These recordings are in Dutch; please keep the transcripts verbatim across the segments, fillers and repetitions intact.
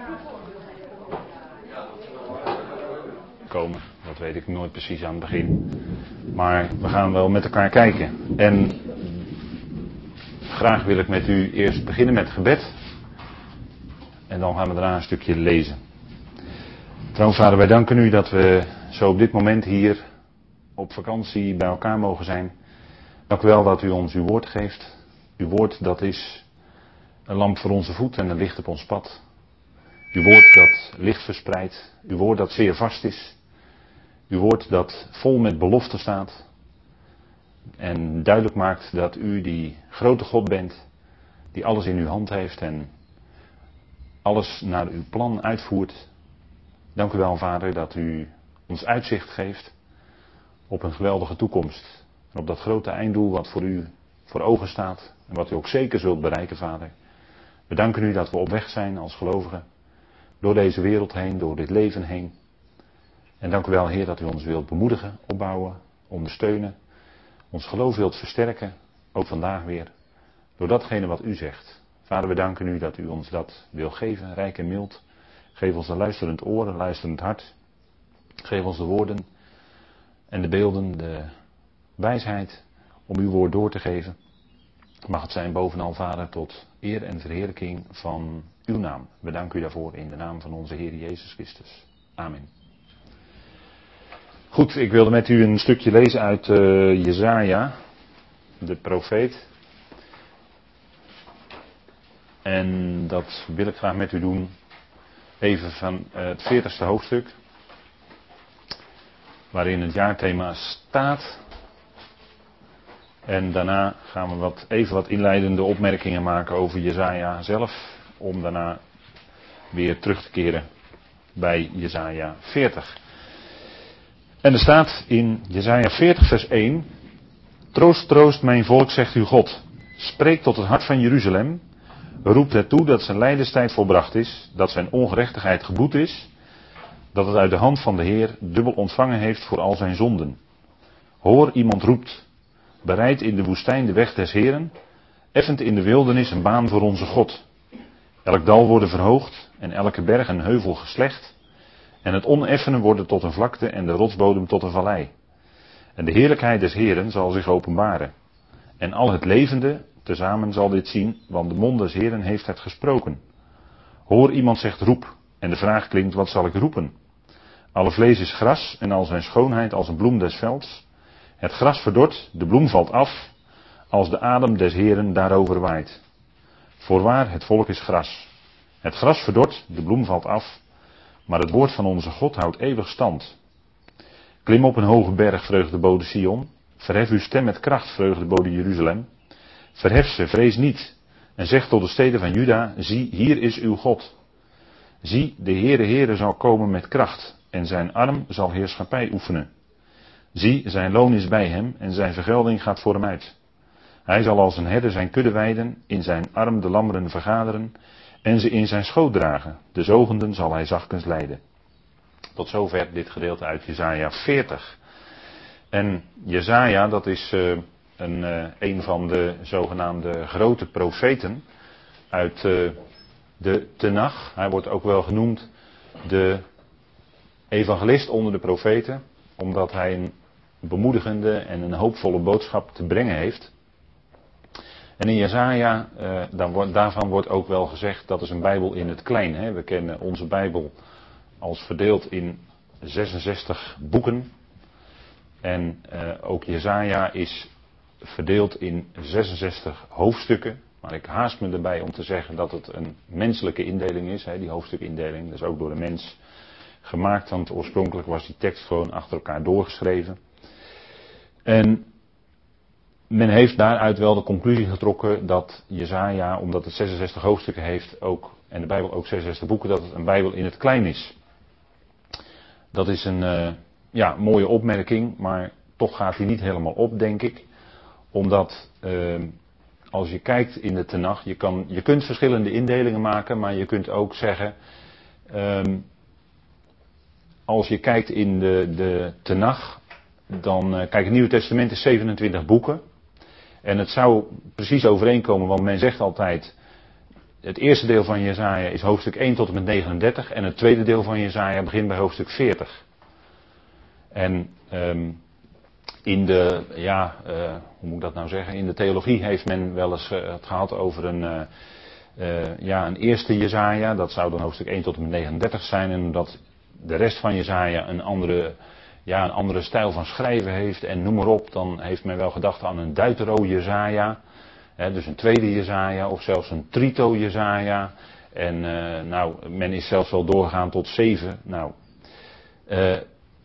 komen. Dat weet ik nooit precies aan het begin. Maar we gaan wel met elkaar kijken. En graag wil ik met u eerst beginnen met gebed. En dan gaan we daarna een stukje lezen. Trouwens, Vader, wij danken u dat we zo op dit moment hier op vakantie bij elkaar mogen zijn. Dank u wel dat u ons uw woord geeft. Uw woord, dat is een lamp voor onze voet en een licht op ons pad. Uw woord dat licht verspreidt. Uw woord dat zeer vast is. Uw woord dat vol met beloften staat. En duidelijk maakt dat u die grote God bent. Die alles in uw hand heeft en alles naar uw plan uitvoert. Dank u wel, Vader, dat u ons uitzicht geeft op een geweldige toekomst. En op dat grote einddoel wat voor u voor ogen staat. En wat u ook zeker zult bereiken, Vader. We danken u dat we op weg zijn als gelovigen. Door deze wereld heen, door dit leven heen. En dank u wel, Heer, dat u ons wilt bemoedigen, opbouwen, ondersteunen. Ons geloof wilt versterken, ook vandaag weer. Door datgene wat u zegt. Vader, we danken u dat u ons dat wil geven, rijk en mild. Geef ons een luisterend oor, een luisterend hart. Geef ons de woorden en de beelden, de wijsheid om uw woord door te geven. Mag het zijn bovenal, Vader, tot eer en verheerlijking van uw naam. We danken u daarvoor in de naam van onze Heer Jezus Christus. Amen. Goed, ik wilde met u een stukje lezen uit uh, Jesaja, de profeet. En dat wil ik graag met u doen, even van uh, het veertigste hoofdstuk, waarin het jaarthema staat. En daarna gaan we wat, even wat inleidende opmerkingen maken over Jesaja zelf, om daarna weer terug te keren bij Jesaja veertig. En er staat in Jesaja veertig vers één, Troost, troost mijn volk, zegt uw God. Spreek tot het hart van Jeruzalem. Roept het toe dat zijn lijdenstijd volbracht is, dat zijn ongerechtigheid geboet is, dat het uit de hand van de Heer dubbel ontvangen heeft voor al zijn zonden. Hoor, iemand roept, bereid in de woestijn de weg des Heeren, effent in de wildernis een baan voor onze God. Elk dal worden verhoogd en elke berg en heuvel geslecht, en het oneffene worden tot een vlakte en de rotsbodem tot een vallei. En de heerlijkheid des Heeren zal zich openbaren. En al het levende tezamen zal dit zien, want de mond des Heeren heeft het gesproken. Hoor, iemand zegt roep, en de vraag klinkt, wat zal ik roepen? Alle vlees is gras en al zijn schoonheid als een bloem des velds. Het gras verdort, de bloem valt af, als de adem des Heeren daarover waait. Voorwaar, het volk is gras. Het gras verdort, de bloem valt af, maar het woord van onze God houdt eeuwig stand. Klim op een hoge berg, vreugdebode Sion. Verhef uw stem met kracht, vreugdebode Jeruzalem. Verhef ze, vrees niet. En zeg tot de steden van Juda, zie, hier is uw God. Zie, de Heere Heere zal komen met kracht, en zijn arm zal heerschappij oefenen. Zie, zijn loon is bij hem, en zijn vergelding gaat voor hem uit. Hij zal als een herder zijn kudde weiden, in zijn arm de lammeren vergaderen, en ze in zijn schoot dragen. De zogenden zal hij zachtkens leiden. Tot zover dit gedeelte uit Jesaja veertig. En Jesaja, dat is uh, een, uh, een van de zogenaamde grote profeten uit uh, de Tenach. Hij wordt ook wel genoemd de evangelist onder de profeten, omdat hij een bemoedigende en een hoopvolle boodschap te brengen heeft. En in Jesaja, uh, dan wordt, daarvan wordt ook wel gezegd, dat is een Bijbel in het klein. Hè? We kennen onze Bijbel als verdeeld in zesenzestig boeken. En uh, ook Jesaja is verdeeld in zesenzestig hoofdstukken. Maar ik haast me erbij om te zeggen dat het een menselijke indeling is. Hè? Die hoofdstukindeling, dat is ook door de mens gemaakt. Want oorspronkelijk was die tekst gewoon achter elkaar doorgeschreven. En men heeft daaruit wel de conclusie getrokken dat Jesaja, omdat het zesenzestig hoofdstukken heeft, ook, en de Bijbel ook zesenzestig boeken, dat het een Bijbel in het klein is. Dat is een uh, ja, mooie opmerking, maar toch gaat die niet helemaal op, denk ik. Omdat uh, als je kijkt in de Tenach, je, kan, je kunt verschillende indelingen maken, maar je kunt ook zeggen, um, als je kijkt in de, de Tenach, dan, uh, kijk, het Nieuwe Testament is zevenentwintig boeken. En het zou precies overeenkomen, want men zegt altijd, het eerste deel van Jesaja is hoofdstuk één tot en met negenendertig. En het tweede deel van Jesaja begint bij hoofdstuk veertig. En um, in de, ja, uh, hoe moet ik dat nou zeggen? In de theologie heeft men wel eens uh, het gehad over een, uh, uh, ja, een eerste Jesaja. Dat zou dan hoofdstuk één tot en met negenendertig zijn. En omdat de rest van Jesaja een andere, ja, een andere stijl van schrijven heeft en noem maar op. Dan heeft men wel gedacht aan een Deutero Jesaja. He, dus een tweede Jesaja of zelfs een trito Jesaja. En uh, nou, men is zelfs wel doorgegaan tot zeven. Nou, uh,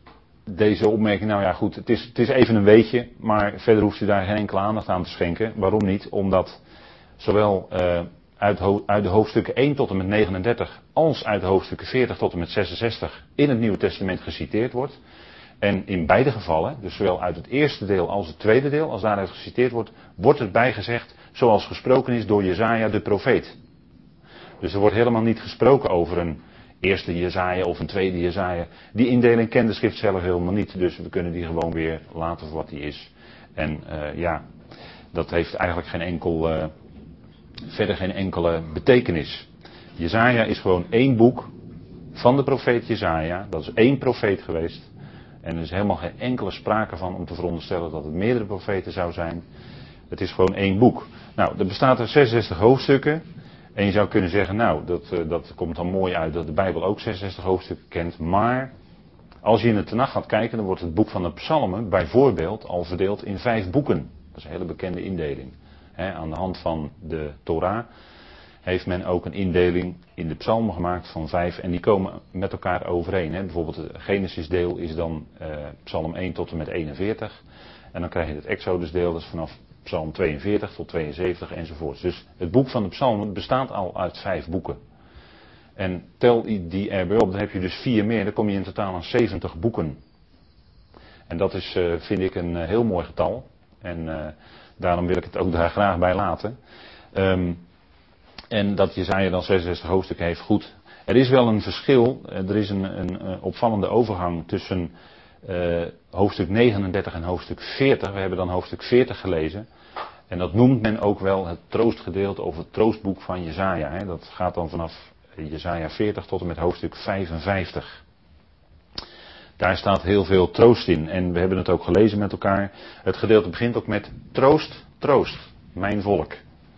deze opmerking, nou ja goed, het is, het is even een weetje, maar verder hoeft u daar geen enkele aandacht aan te schenken. Waarom niet? Omdat zowel uh, uit, ho- uit de hoofdstukken één tot en met negenendertig als uit de hoofdstukken veertig tot en met zesenzestig in het Nieuwe Testament geciteerd wordt. En in beide gevallen, dus zowel uit het eerste deel als het tweede deel, als daaruit geciteerd wordt, wordt het bijgezegd zoals gesproken is door Jesaja de profeet. Dus er wordt helemaal niet gesproken over een eerste Jesaja of een tweede Jesaja. Die indeling kent de schrift zelf helemaal niet, dus we kunnen die gewoon weer laten voor wat die is. En uh, ja, dat heeft eigenlijk geen enkel, uh, verder geen enkele betekenis. Jesaja is gewoon één boek van de profeet Jesaja, dat is één profeet geweest. En er is helemaal geen enkele sprake van om te veronderstellen dat het meerdere profeten zou zijn. Het is gewoon één boek. Nou, er bestaat er zesenzestig hoofdstukken. En je zou kunnen zeggen, nou, dat, uh, dat komt dan mooi uit dat de Bijbel ook zesenzestig hoofdstukken kent. Maar als je in de Tenach gaat kijken, dan wordt het boek van de Psalmen bijvoorbeeld al verdeeld in vijf boeken. Dat is een hele bekende indeling. He, aan de hand van de Torah heeft men ook een indeling in de Psalmen gemaakt van vijf. En die komen met elkaar overeen. He. Bijvoorbeeld het Genesis-deel is dan uh, Psalm één tot en met eenenveertig. En dan krijg je het Exodus-deel, dat is vanaf Psalm tweeënveertig tot tweeënzeventig enzovoort. Dus het boek van de Psalmen bestaat al uit vijf boeken. En tel die erbij op, dan heb je dus vier meer, dan kom je in totaal aan zeventig boeken. En dat is, uh, vind ik, een uh, heel mooi getal. En uh, daarom wil ik het ook daar graag bij laten. Um, en dat Jesaja dan zesenzestig hoofdstukken heeft, goed. Er is wel een verschil, er is een, een, een opvallende overgang tussen uh, hoofdstuk negenendertig en hoofdstuk veertig. We hebben dan hoofdstuk veertig gelezen. En dat noemt men ook wel het troostgedeelte of het troostboek van Jesaja. Hè. Dat gaat dan vanaf Jesaja veertig tot en met hoofdstuk vijfenvijftig. Daar staat heel veel troost in. En we hebben het ook gelezen met elkaar. Het gedeelte begint ook met troost, troost, mijn volk.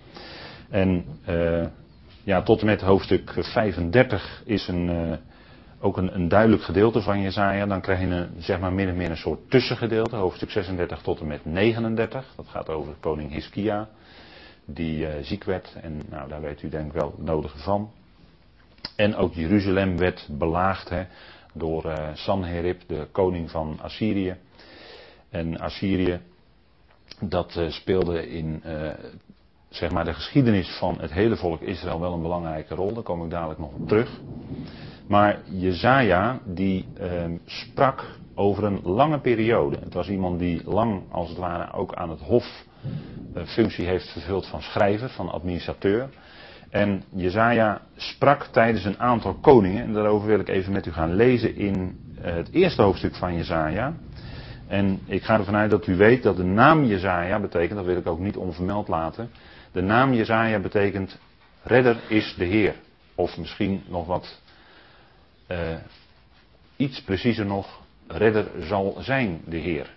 En uh, ja, tot en met hoofdstuk vijfendertig is een, uh, ook een, een duidelijk gedeelte van Jesaja. Dan krijg je een, zeg maar min of meer een soort tussengedeelte. Hoofdstuk zesendertig tot en met negenendertig. Dat gaat over koning Hiskia. Die uh, ziek werd. En nou, daar weet u denk ik wel het nodige van. En ook Jeruzalem werd belaagd hè, door uh, Sanherib, de koning van Assyrië. En Assyrië, dat uh, speelde in uh, zeg maar de geschiedenis van het hele volk Israël wel een belangrijke rol. Daar kom ik dadelijk nog op terug. Maar Jesaja die uh, sprak over een lange periode. Het was iemand die lang als het ware ook aan het hof uh, functie heeft vervuld van schrijver, van administrateur. En Jesaja sprak tijdens een aantal koningen. En daarover wil ik even met u gaan lezen in uh, het eerste hoofdstuk van Jesaja. En ik ga ervan uit dat u weet dat de naam Jesaja betekent, dat wil ik ook niet onvermeld laten. De naam Jesaja betekent redder is de Heer. Of misschien nog wat uh, iets preciezer nog, redder zal zijn de Heer.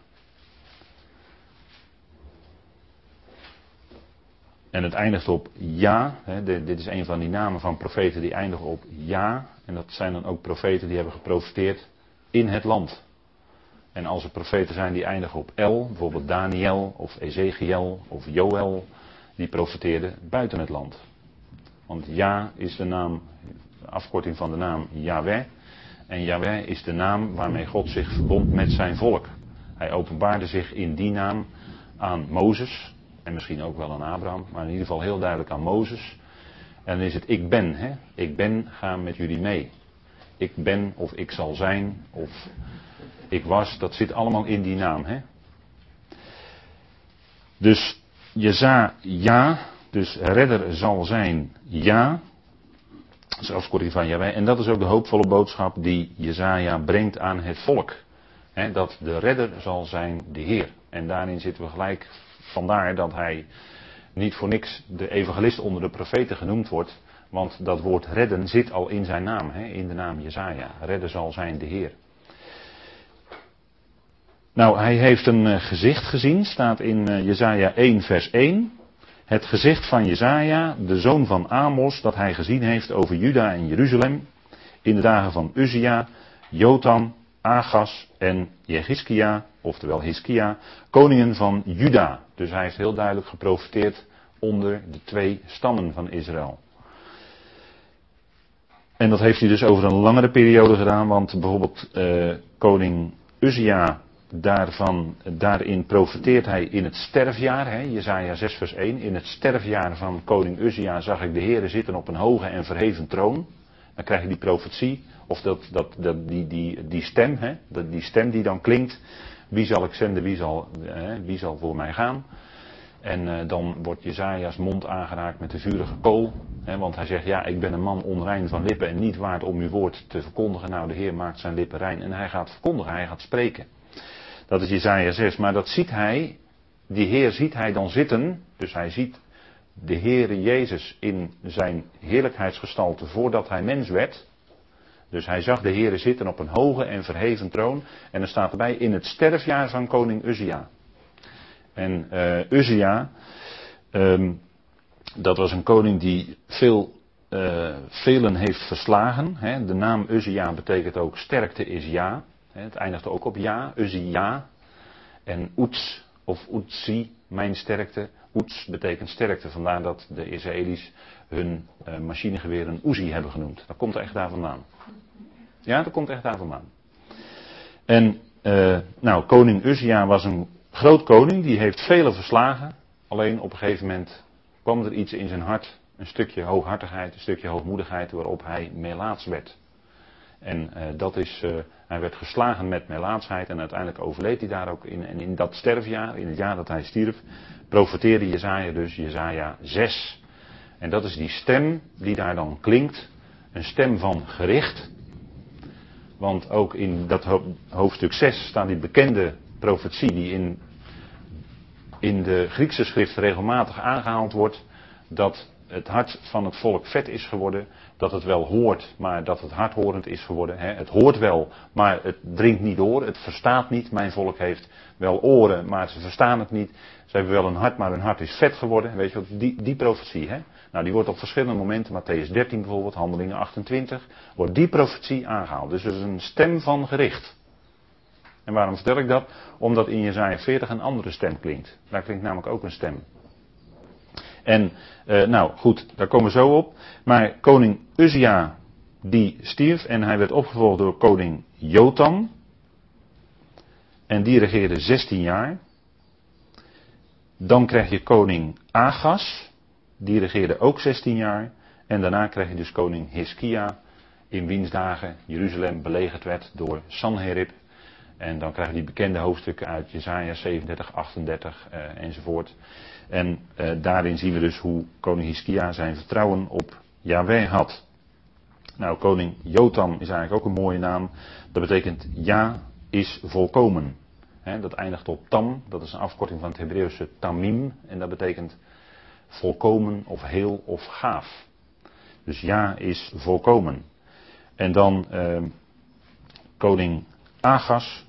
En het eindigt op ja. Hè, de, dit is een van die namen van profeten die eindigen op ja. En dat zijn dan ook profeten die hebben geprofeteerd in het land. En als er profeten zijn die eindigen op el, bijvoorbeeld Daniel of Ezekiel of Joël, die profeteerden buiten het land. Want ja is de naam, de afkorting van de naam Yahweh. En Yahweh is de naam waarmee God zich verbond met zijn volk. Hij openbaarde zich in die naam aan Mozes. En misschien ook wel aan Abraham, maar in ieder geval heel duidelijk aan Mozes. En dan is het ik ben, hè? Ik ben, ga met jullie mee. Ik ben of ik zal zijn of ik was, dat zit allemaal in die naam, hè? Dus Jeza, ja, dus redder zal zijn, ja. Dat is de afkorting van Yahweh. En dat is ook de hoopvolle boodschap die Jesaja brengt aan het volk. Hè, dat de redder zal zijn de Heer. En daarin zitten we gelijk. Vandaar dat hij niet voor niks de evangelist onder de profeten genoemd wordt. Want dat woord redden zit al in zijn naam, hè, in de naam Jesaja. Redden zal zijn de Heer. Nou, hij heeft een uh, gezicht gezien, staat in uh, Jesaja één vers één. Het gezicht van Jesaja, de zoon van Amos, dat hij gezien heeft over Juda en Jeruzalem. In de dagen van Uzia, Jotam, Agas en Jechiskia, oftewel Hiskia, koningen van Juda. Dus hij heeft heel duidelijk geprofeteerd onder de twee stammen van Israël. En dat heeft hij dus over een langere periode gedaan, want bijvoorbeeld uh, koning Uzia, daarvan, daarin profeteert hij in het sterfjaar, hè, Jesaja zes vers één, in het sterfjaar van koning Uzia zag ik de Heere zitten op een hoge en verheven troon. Dan krijg je die profetie, of dat, dat, dat, die, die, die stem, hè, dat, die stem die dan klinkt. Wie zal ik zenden, wie zal, hè, wie zal voor mij gaan? En uh, dan wordt Jesaja's mond aangeraakt met de vurige kool. Hè, want hij zegt, ja, ik ben een man onrein van lippen en niet waard om uw woord te verkondigen. Nou, de Heer maakt zijn lippen rein en hij gaat verkondigen, hij gaat spreken. Dat is Jesaja zes, maar dat ziet hij, die Heer ziet hij dan zitten. Dus hij ziet de Heere Jezus in zijn heerlijkheidsgestalte voordat hij mens werd. Dus hij zag de Heere zitten op een hoge en verheven troon. En er staat erbij in het sterfjaar van koning Uzia. En uh, Uzia, um, dat was een koning die veel, uh, velen heeft verslagen. Hè. De naam Uzia betekent ook sterkte is ja. Hè. Het eindigt ook op ja, Uzia. En Uts of Utsi, mijn sterkte. Uts betekent sterkte, vandaar dat de Israëli's hun uh, machinegeweer een Uzi hebben genoemd. Dat komt echt daar vandaan. Ja, dat komt echt daar vandaan. En, uh, nou, koning Uzia was een groot koning, die heeft vele verslagen. Alleen op een gegeven moment kwam er iets in zijn hart, een stukje hooghartigheid, een stukje hoogmoedigheid, waarop hij melaats werd. En uh, dat is, uh, hij werd geslagen met melaatsheid en uiteindelijk overleed hij daar ook in. En in dat sterfjaar, in het jaar dat hij stierf, profeteerde Jesaja dus Jesaja zes. En dat is die stem die daar dan klinkt, een stem van gericht. Want ook in dat hoofdstuk zes staat die bekende profetie die in, in de Griekse schrift regelmatig aangehaald wordt, dat het hart van het volk vet is geworden, dat het wel hoort, maar dat het hardhorend is geworden. Hè. Het hoort wel, maar het dringt niet door, het verstaat niet. Mijn volk heeft wel oren, maar ze verstaan het niet. Ze hebben wel een hart, maar hun hart is vet geworden. Weet je wat, die, die profetie, hè? Nou, die wordt op verschillende momenten, Mattheüs dertien bijvoorbeeld, Handelingen achtentwintig, wordt die profetie aangehaald. Dus het is een stem van gericht. En waarom vertel ik dat? Omdat in Jesaja veertig een andere stem klinkt. Daar klinkt namelijk ook een stem. En, uh, nou goed, daar komen we zo op. Maar koning Uzia, die stierf en hij werd opgevolgd door koning Jotam. En die regeerde zestien jaar. Dan krijg je koning Agas, die regeerde ook zestien jaar. En daarna krijg je dus koning Hiskia, in wiens dagen Jeruzalem belegerd werd door Sanherib. En dan krijg je die bekende hoofdstukken uit Jesaja zevenendertig, achtendertig uh, enzovoort. En uh, daarin zien we dus hoe koning Hiskia zijn vertrouwen op Yahweh had. Nou, koning Jotam is eigenlijk ook een mooie naam. Dat betekent ja is volkomen. He, dat eindigt op tam, dat is een afkorting van het Hebreeuwse tamim. En dat betekent volkomen of heel of gaaf. Dus ja is volkomen. En dan uh, koning Agas.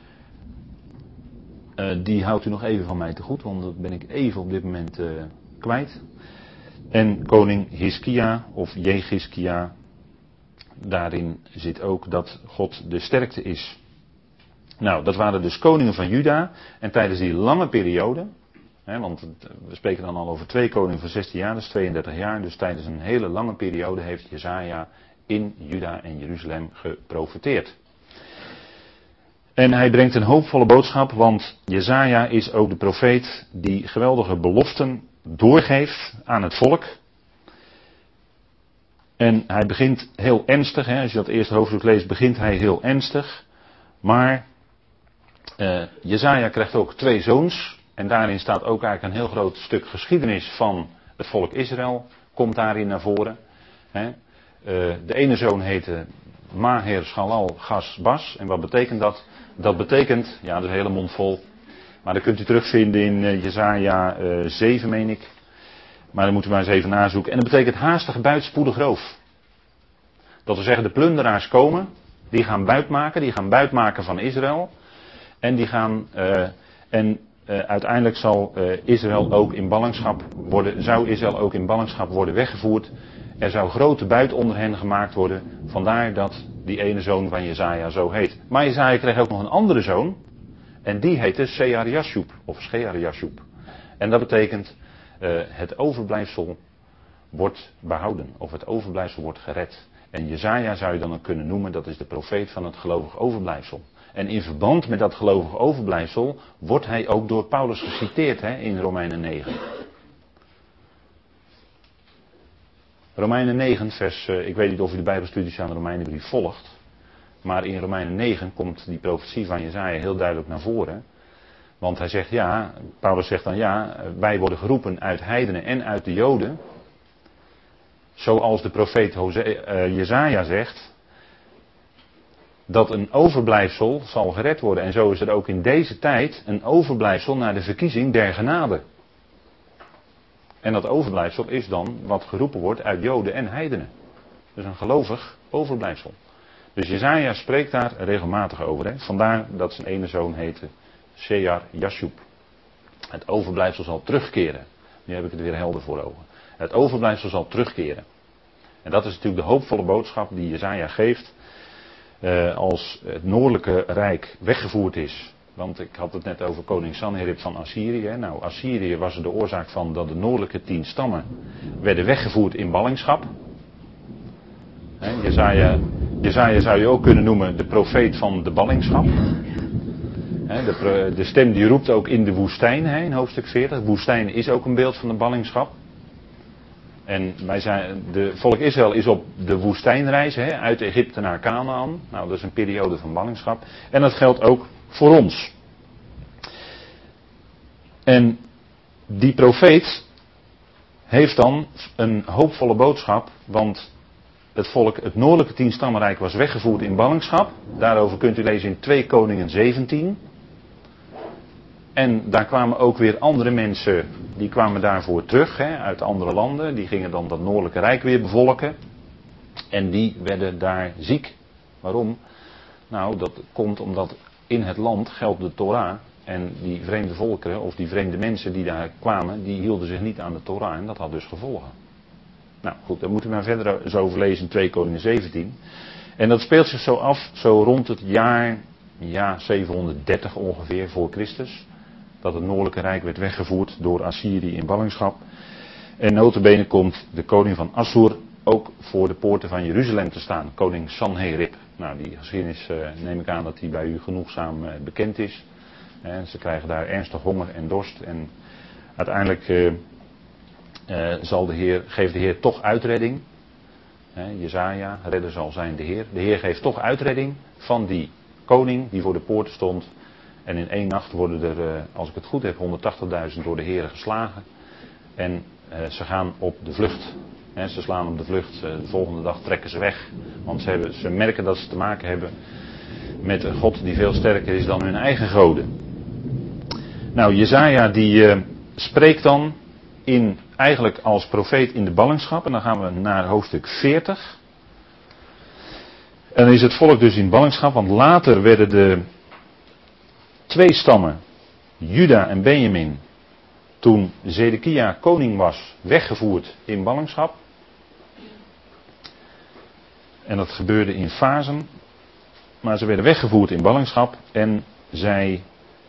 Uh, die houdt u nog even van mij te goed, want dat ben ik even op dit moment uh, kwijt. En koning Hiskia of Jechiskia. Daarin zit ook dat God de sterkte is. Nou, dat waren dus koningen van Juda. En tijdens die lange periode, hè, want we spreken dan al over twee koningen van zestien jaar, dus tweeëndertig jaar. Dus tijdens een hele lange periode heeft Jesaja in Juda en Jeruzalem geprofeteerd. En hij brengt een hoopvolle boodschap, want Jesaja is ook de profeet die geweldige beloften doorgeeft aan het volk. En hij begint heel ernstig, hè, als je dat eerste hoofdstuk leest, begint hij heel ernstig. Maar uh, Jesaja krijgt ook twee zoons. En daarin staat ook eigenlijk een heel groot stuk geschiedenis van het volk Israël. Komt daarin naar voren. Hè. Uh, de ene zoon heette Maher Shalal Gas Bas. En wat betekent dat? Dat betekent, ja, dat is een hele mond vol. Maar dat kunt u terugvinden in uh, Jesaja uh, zeven, meen ik. Maar dan moeten we maar eens even nazoeken. En dat betekent haastig buit, spoedig roof. Dat wil zeggen, de plunderaars komen, die gaan buit maken, die gaan buit maken van Israël. En die gaan, uh, en uh, uiteindelijk zal uh, Israël ook in ballingschap worden, zou Israël ook in ballingschap worden weggevoerd. Er zou grote buit onder hen gemaakt worden. Vandaar dat die ene zoon van Jesaja zo heet. Maar Jesaja kreeg ook nog een andere zoon. En die heette Shear-Jashub, of Shear-Jashub. En dat betekent, uh, het overblijfsel wordt behouden, of het overblijfsel wordt gered. En Jesaja zou je dan ook kunnen noemen, dat is de profeet van het gelovig overblijfsel. En in verband met dat gelovig overblijfsel wordt hij ook door Paulus geciteerd hè, in Romeinen negen. Romeinen negen, vers, uh, ik weet niet of u de Bijbelstudies aan de Romeinenbrief volgt. Maar in Romeinen negen komt die profetie van Jesaja heel duidelijk naar voren. Want hij zegt ja, Paulus zegt dan ja, wij worden geroepen uit heidenen en uit de Joden. Zoals de profeet Hose, uh, Jesaja zegt, dat een overblijfsel zal gered worden. En zo is er ook in deze tijd een overblijfsel naar de verkiezing der genade. En dat overblijfsel is dan wat geroepen wordt uit Joden en heidenen. Dus een gelovig overblijfsel. Dus Jesaja spreekt daar regelmatig over. Hè? Vandaar dat zijn ene zoon heette Shear-Jashub. Het overblijfsel zal terugkeren. Nu heb ik het weer helder voor ogen. Het overblijfsel zal terugkeren. En dat is natuurlijk de hoopvolle boodschap die Jesaja geeft. Uh, als het noordelijke rijk weggevoerd is. Want ik had het net over koning Sanherib van Assyrië. Hè? Nou, Assyrië was er de oorzaak van dat de noordelijke tien stammen werden weggevoerd in ballingschap. Hè? Jesaja, Jesaja zou je ook kunnen noemen de profeet van de ballingschap. Hè? De, de stem die roept ook in de woestijn, hè? In hoofdstuk veertig. De woestijn is ook een beeld van de ballingschap. En wij zijn, de volk Israël is op de woestijnreis, hè, uit Egypte naar Kanaan. Nou, dat is een periode van ballingschap. En dat geldt ook voor ons. En die profeet heeft dan een hoopvolle boodschap, want het volk, het noordelijke tienstammenrijk was weggevoerd in ballingschap. Daarover kunt u lezen in twee Koningen zeventien. En daar kwamen ook weer andere mensen, die kwamen daarvoor terug, hè, uit andere landen. Die gingen dan dat noordelijke rijk weer bevolken. En die werden daar ziek. Waarom? Nou, dat komt omdat in het land geldt de Torah. En die vreemde volkeren, of die vreemde mensen die daar kwamen, die hielden zich niet aan de Torah. En dat had dus gevolgen. Nou goed, daar moeten we maar verder eens over lezen in twee Koningen zeventien. En dat speelt zich zo af, zo rond het jaar, ja, zevenhonderddertig ongeveer voor Christus. Dat het noordelijke rijk werd weggevoerd door Assyrië in ballingschap. En nota bene komt de koning van Assur ook voor de poorten van Jeruzalem te staan. Koning Sanherib. Nou, die geschiedenis uh, neem ik aan dat die bij u genoegzaam uh, bekend is. En ze krijgen daar ernstig honger en dorst. En uiteindelijk uh, uh, zal de Heer, geeft de Heer toch uitredding. He, Jesaja, redder zal zijn de Heer. De Heer geeft toch uitredding van die koning die voor de poorten stond. En in één nacht worden er, als ik het goed heb, honderdtachtigduizend door de Heer geslagen. En uh, ze gaan op de vlucht. He, ze slaan op de vlucht. Uh, de volgende dag trekken ze weg. Want ze, hebben, ze merken dat ze te maken hebben met een God die veel sterker is dan hun eigen goden. Nou, Jesaja die uh, spreekt dan in, eigenlijk als profeet in de ballingschap. En dan gaan we naar hoofdstuk veertig. En dan is het volk dus in ballingschap. Want later werden de twee stammen, Juda en Benjamin, toen Zedekia koning was, weggevoerd in ballingschap. En dat gebeurde in fasen. Maar ze werden weggevoerd in ballingschap en zij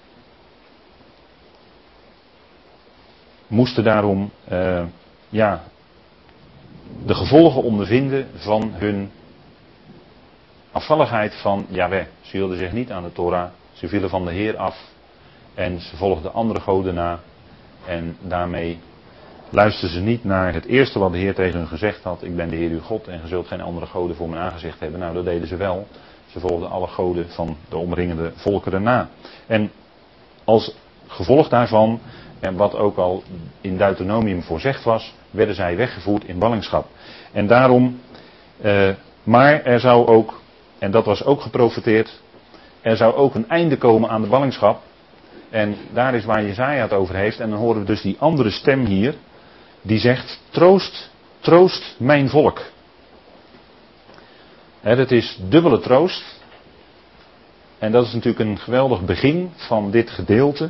moesten daarom uh, ja, de gevolgen ondervinden van hun afvalligheid van Yahweh. Ze hielden zich niet aan de Torah. Ze vielen van de Heer af en ze volgden andere goden na. En daarmee luisterden ze niet naar het eerste wat de Heer tegen hun gezegd had. Ik ben de Heer uw God en ge zult geen andere goden voor mijn aangezicht hebben. Nou, dat deden ze wel. Ze volgden alle goden van de omringende volkeren na. En als gevolg daarvan, en wat ook al in Deuteronomium voorzegd was, werden zij weggevoerd in ballingschap. En daarom, uh, maar er zou ook, en dat was ook geprofeteerd, er zou ook een einde komen aan de ballingschap. En daar is waar Jesaja het over heeft. En dan horen we dus die andere stem hier. die zegt, troost, troost mijn volk. He, dat is dubbele troost. En dat is natuurlijk een geweldig begin van dit gedeelte.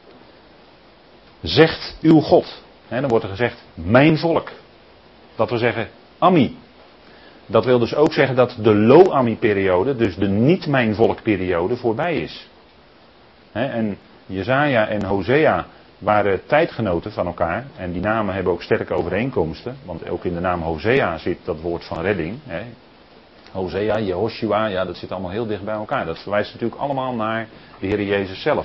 Zegt uw God. He, dan wordt er gezegd, mijn volk. Dat wil zeggen, Ami. Dat wil dus ook zeggen dat de Lo-Ami-periode, dus de niet-mijn-volk-periode, voorbij is. He, en Jesaja en Hosea waren tijdgenoten van elkaar. En die namen hebben ook sterke overeenkomsten. Want ook in de naam Hosea zit dat woord van redding. He. Hosea, Jehoshua, ja, dat zit allemaal heel dicht bij elkaar. Dat verwijst natuurlijk allemaal naar de Heer Jezus zelf.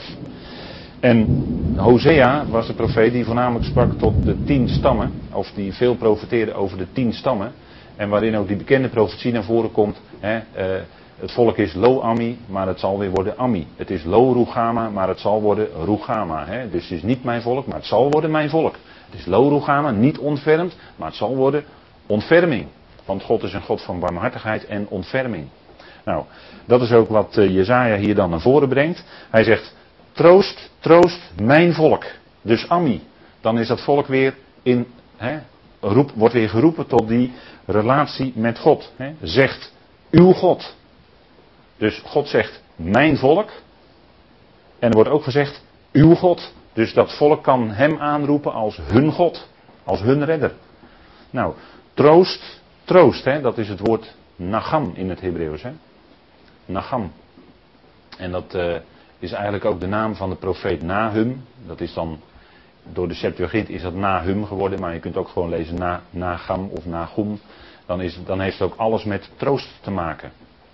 En Hosea was de profeet die voornamelijk sprak tot de tien stammen. Of die veel profeteerde over de tien stammen. En waarin ook die bekende profetie naar voren komt. Hè, uh, het volk is Lo-Ami, maar het zal weer worden Ami. Het is Lo-Rugama, maar het zal worden Rugama. Hè. Dus het is niet mijn volk, maar het zal worden mijn volk. Het is Lo-Rugama, niet ontfermd, maar het zal worden ontferming. Want God is een God van barmhartigheid en ontferming. Nou, dat is ook wat uh, Jesaja hier dan naar voren brengt. Hij zegt, troost, troost mijn volk. Dus Ami. Dan is dat volk weer in, hè, roep, wordt weer geroepen tot die relatie met God. Hè. Zegt uw God. Dus God zegt mijn volk. En er wordt ook gezegd uw God. Dus dat volk kan hem aanroepen als hun God. Als hun redder. Nou, troost, troost. Hè, dat is het woord Nagam in het Hebreeuws. Hè. Nagam. En dat uh, is eigenlijk ook de naam van de profeet Nahum. Dat is dan, door de Septuagint is dat Nahum geworden. Maar je kunt ook gewoon lezen na, Nagam of Nagum. Dan, is, dan heeft het ook alles met troost te maken.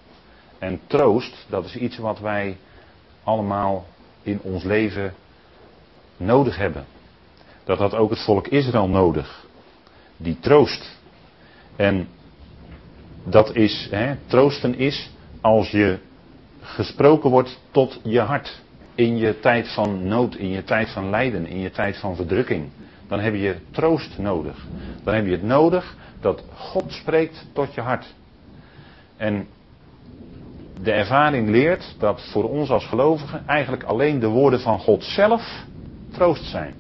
En troost, dat is iets wat wij allemaal in ons leven nodig hebben. Dat had ook het volk Israël nodig. Die troost. En dat is, hè, troosten is als je gesproken wordt tot je hart. In je tijd van nood, in je tijd van lijden, in je tijd van verdrukking. Dan heb je troost nodig. Dan heb je het nodig dat God spreekt tot je hart. En de ervaring leert dat voor ons als gelovigen eigenlijk alleen de woorden van God zelf troost zijn.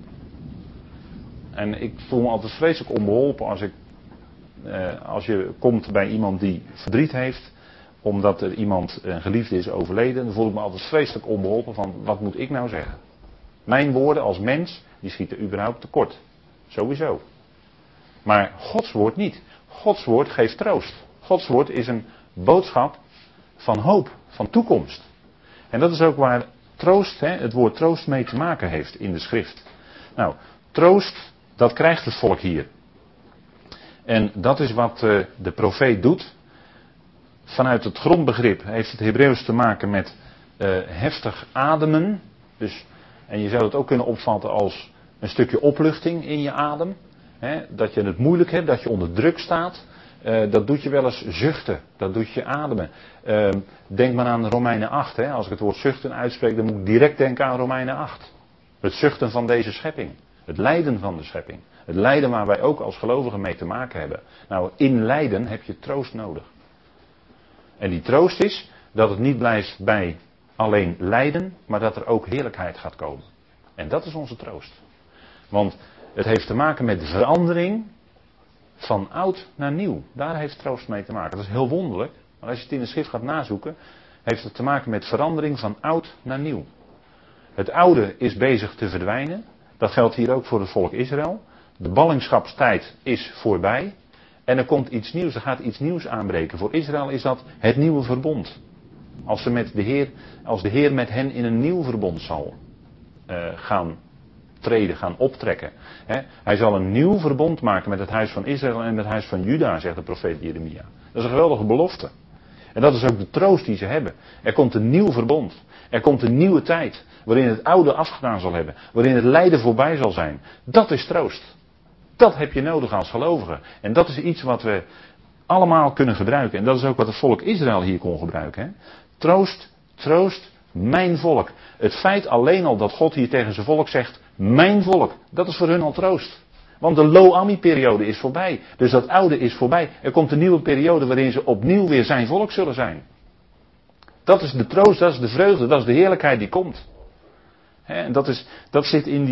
En ik voel me altijd vreselijk onbeholpen als ik, eh, als je komt bij iemand die verdriet heeft, omdat er iemand, een geliefde is overleden, dan voel ik me altijd vreselijk onbeholpen van wat moet ik nou zeggen. Mijn woorden als mens, die schieten überhaupt tekort. Sowieso. Maar Gods woord niet. Gods woord geeft troost. Gods woord is een boodschap van hoop, van toekomst. En dat is ook waar troost, hè, het woord troost mee te maken heeft in de schrift. Nou, troost, dat krijgt het volk hier. En dat is wat uh, de profeet doet. Vanuit het grondbegrip heeft het Hebreeuws te maken met uh, heftig ademen. Dus, en je zou het ook kunnen opvatten als een stukje opluchting in je adem. Hè, dat je het moeilijk hebt, dat je onder druk staat. Uh, dat doet je wel eens zuchten, dat doet je ademen. Uh, denk maar aan Romeinen acht. Hè. Als ik het woord zuchten uitspreek, dan moet ik direct denken aan Romeinen acht. Het zuchten van deze schepping. Het lijden van de schepping. Het lijden waar wij ook als gelovigen mee te maken hebben. Nou, in lijden heb je troost nodig. En die troost is dat het niet blijft bij alleen lijden, maar dat er ook heerlijkheid gaat komen. En dat is onze troost. Want het heeft te maken met verandering van oud naar nieuw. Daar heeft troost mee te maken. Dat is heel wonderlijk. Maar als je het in de schrift gaat nazoeken, heeft het te maken met verandering van oud naar nieuw. Het oude is bezig te verdwijnen. Dat geldt hier ook voor het volk Israël. De ballingschapstijd is voorbij. En er komt iets nieuws, er gaat iets nieuws aanbreken. Voor Israël is dat het nieuwe verbond. Als, ze met de, Heer, als de Heer met hen in een nieuw verbond zal uh, gaan treden, gaan optrekken. He, hij zal een nieuw verbond maken met het huis van Israël en met het huis van Juda, zegt de profeet Jeremia. Dat is een geweldige belofte. En dat is ook de troost die ze hebben. Er komt een nieuw verbond. Er komt een nieuwe tijd, waarin het oude afgedaan zal hebben. Waarin het lijden voorbij zal zijn. Dat is troost. Dat heb je nodig als gelovige. En dat is iets wat we allemaal kunnen gebruiken. En dat is ook wat het volk Israël hier kon gebruiken. Hè? Troost, troost, mijn volk. Het feit alleen al dat God hier tegen zijn volk zegt, mijn volk, dat is voor hun al troost. Want de Lo-Ami-periode is voorbij. Dus dat oude is voorbij. Er komt een nieuwe periode waarin ze opnieuw weer zijn volk zullen zijn. Dat is de troost, dat is de vreugde, dat is de heerlijkheid die komt. He, en dat, is, dat zit in die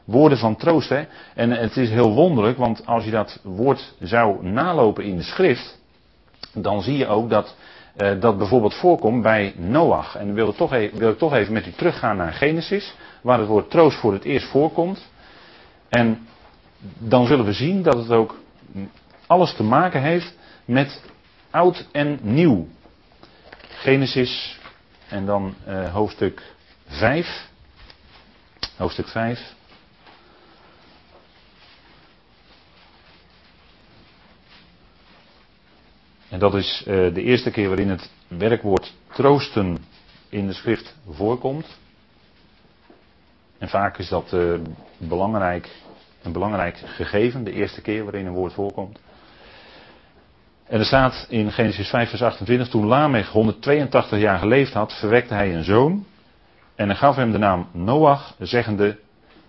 woorden van troost. Hè? En het is heel wonderlijk, want als je dat woord zou nalopen in de schrift, dan zie je ook dat uh, dat bijvoorbeeld voorkomt bij Noach. En dan wil ik, toch even, wil ik toch even met u teruggaan naar Genesis, waar het woord troost voor het eerst voorkomt. En dan zullen we zien dat het ook alles te maken heeft met oud en nieuw. Genesis en dan uh, hoofdstuk vijf. Hoofdstuk vijf. En dat is uh, de eerste keer waarin het werkwoord troosten in de schrift voorkomt. En vaak is dat uh, belangrijk, een belangrijk gegeven, de eerste keer waarin een woord voorkomt. En er staat in Genesis vijf vers achtentwintig, toen Lamech honderdtweeëntachtig jaar geleefd had, verwekte hij een zoon. En hij gaf hem de naam Noach, zeggende,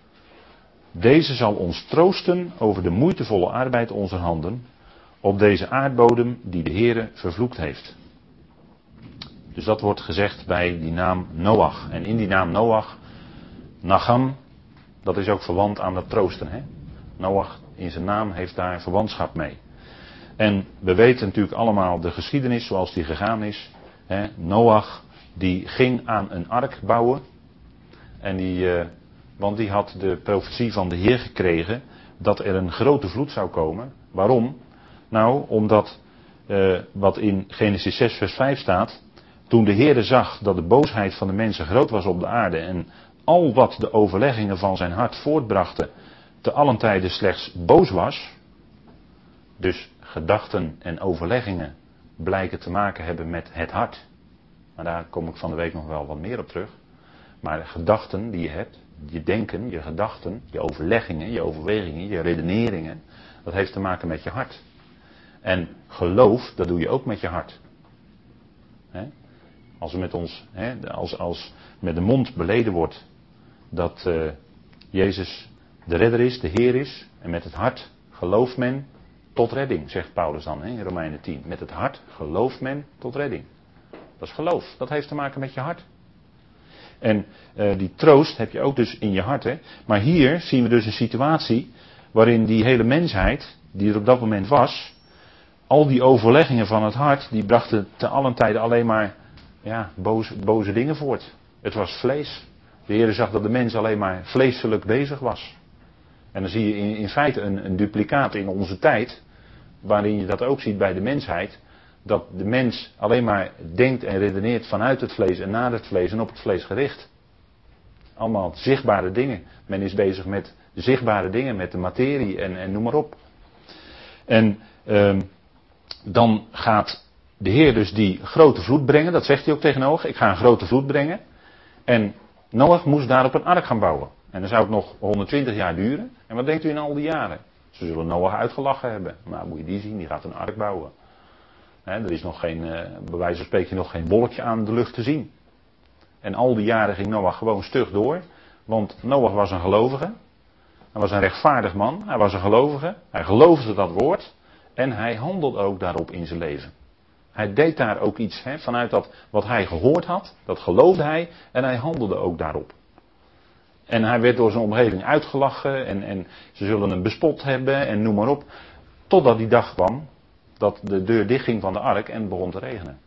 deze zal ons troosten over de moeitevolle arbeid onze handen, op deze aardbodem die de Heere vervloekt heeft. Dus dat wordt gezegd bij die naam Noach. En in die naam Noach, Nacham, dat is ook verwant aan dat troosten. Hè? Noach in zijn naam heeft daar verwantschap mee. En we weten natuurlijk allemaal de geschiedenis zoals die gegaan is. Hè? Noach die ging aan een ark bouwen. En die, uh, want die had de profetie van de Heer gekregen dat er een grote vloed zou komen. Waarom? Nou, omdat uh, wat in Genesis zes vers vijf staat. Toen de Heere zag dat de boosheid van de mensen groot was op de aarde en al wat de overleggingen van zijn hart voortbrachten te allen tijde slechts boos was. Dus gedachten en overleggingen blijken te maken hebben met het hart. Maar daar kom ik van de week nog wel wat meer op terug. Maar de gedachten die je hebt, je denken, je gedachten, je overleggingen, je overwegingen, je redeneringen, dat heeft te maken met je hart. En geloof, dat doe je ook met je hart. He? Als er met ons, he, als, als met de mond beleden wordt dat uh, Jezus de redder is, de Heer is, en met het hart gelooft men tot redding, zegt Paulus dan he, in Romeinen tien. Met het hart gelooft men tot redding. Dat is geloof, dat heeft te maken met je hart. En uh, die troost heb je ook dus in je hart. Hè? Maar hier zien we dus een situatie waarin die hele mensheid, die er op dat moment was, al die overleggingen van het hart, die brachten te allen tijden alleen maar ja, boze, boze dingen voort. Het was vlees. De Heer zag dat de mens alleen maar vleeselijk bezig was. En dan zie je in, in feite een, een duplicaat in onze tijd, waarin je dat ook ziet bij de mensheid, dat de mens alleen maar denkt en redeneert vanuit het vlees en naar het vlees en op het vlees gericht. Allemaal zichtbare dingen. Men is bezig met zichtbare dingen, met de materie en, en noem maar op. En uh, dan gaat de Heer dus die grote vloed brengen, dat zegt hij ook tegen Noach, ik ga een grote vloed brengen. En Noach moest daarop een ark gaan bouwen. En dan zou het nog honderdtwintig jaar duren. En wat denkt u in al die jaren? Ze zullen Noach uitgelachen hebben. Nou, moet je die zien, die gaat een ark bouwen. He, er is nog geen, uh, bij wijze van spreken nog geen wolkje aan de lucht te zien. En al die jaren ging Noach gewoon stug door. Want Noach was een gelovige. Hij was een rechtvaardig man. Hij was een gelovige. Hij geloofde dat woord. En hij handelde ook daarop in zijn leven. Hij deed daar ook iets he, vanuit dat wat hij gehoord had. Dat geloofde hij. En hij handelde ook daarop. En hij werd door zijn omgeving uitgelachen. En, en ze zullen hem bespot hebben. En noem maar op. Totdat die dag kwam. Dat de deur dichtging van de ark en het begon te regenen.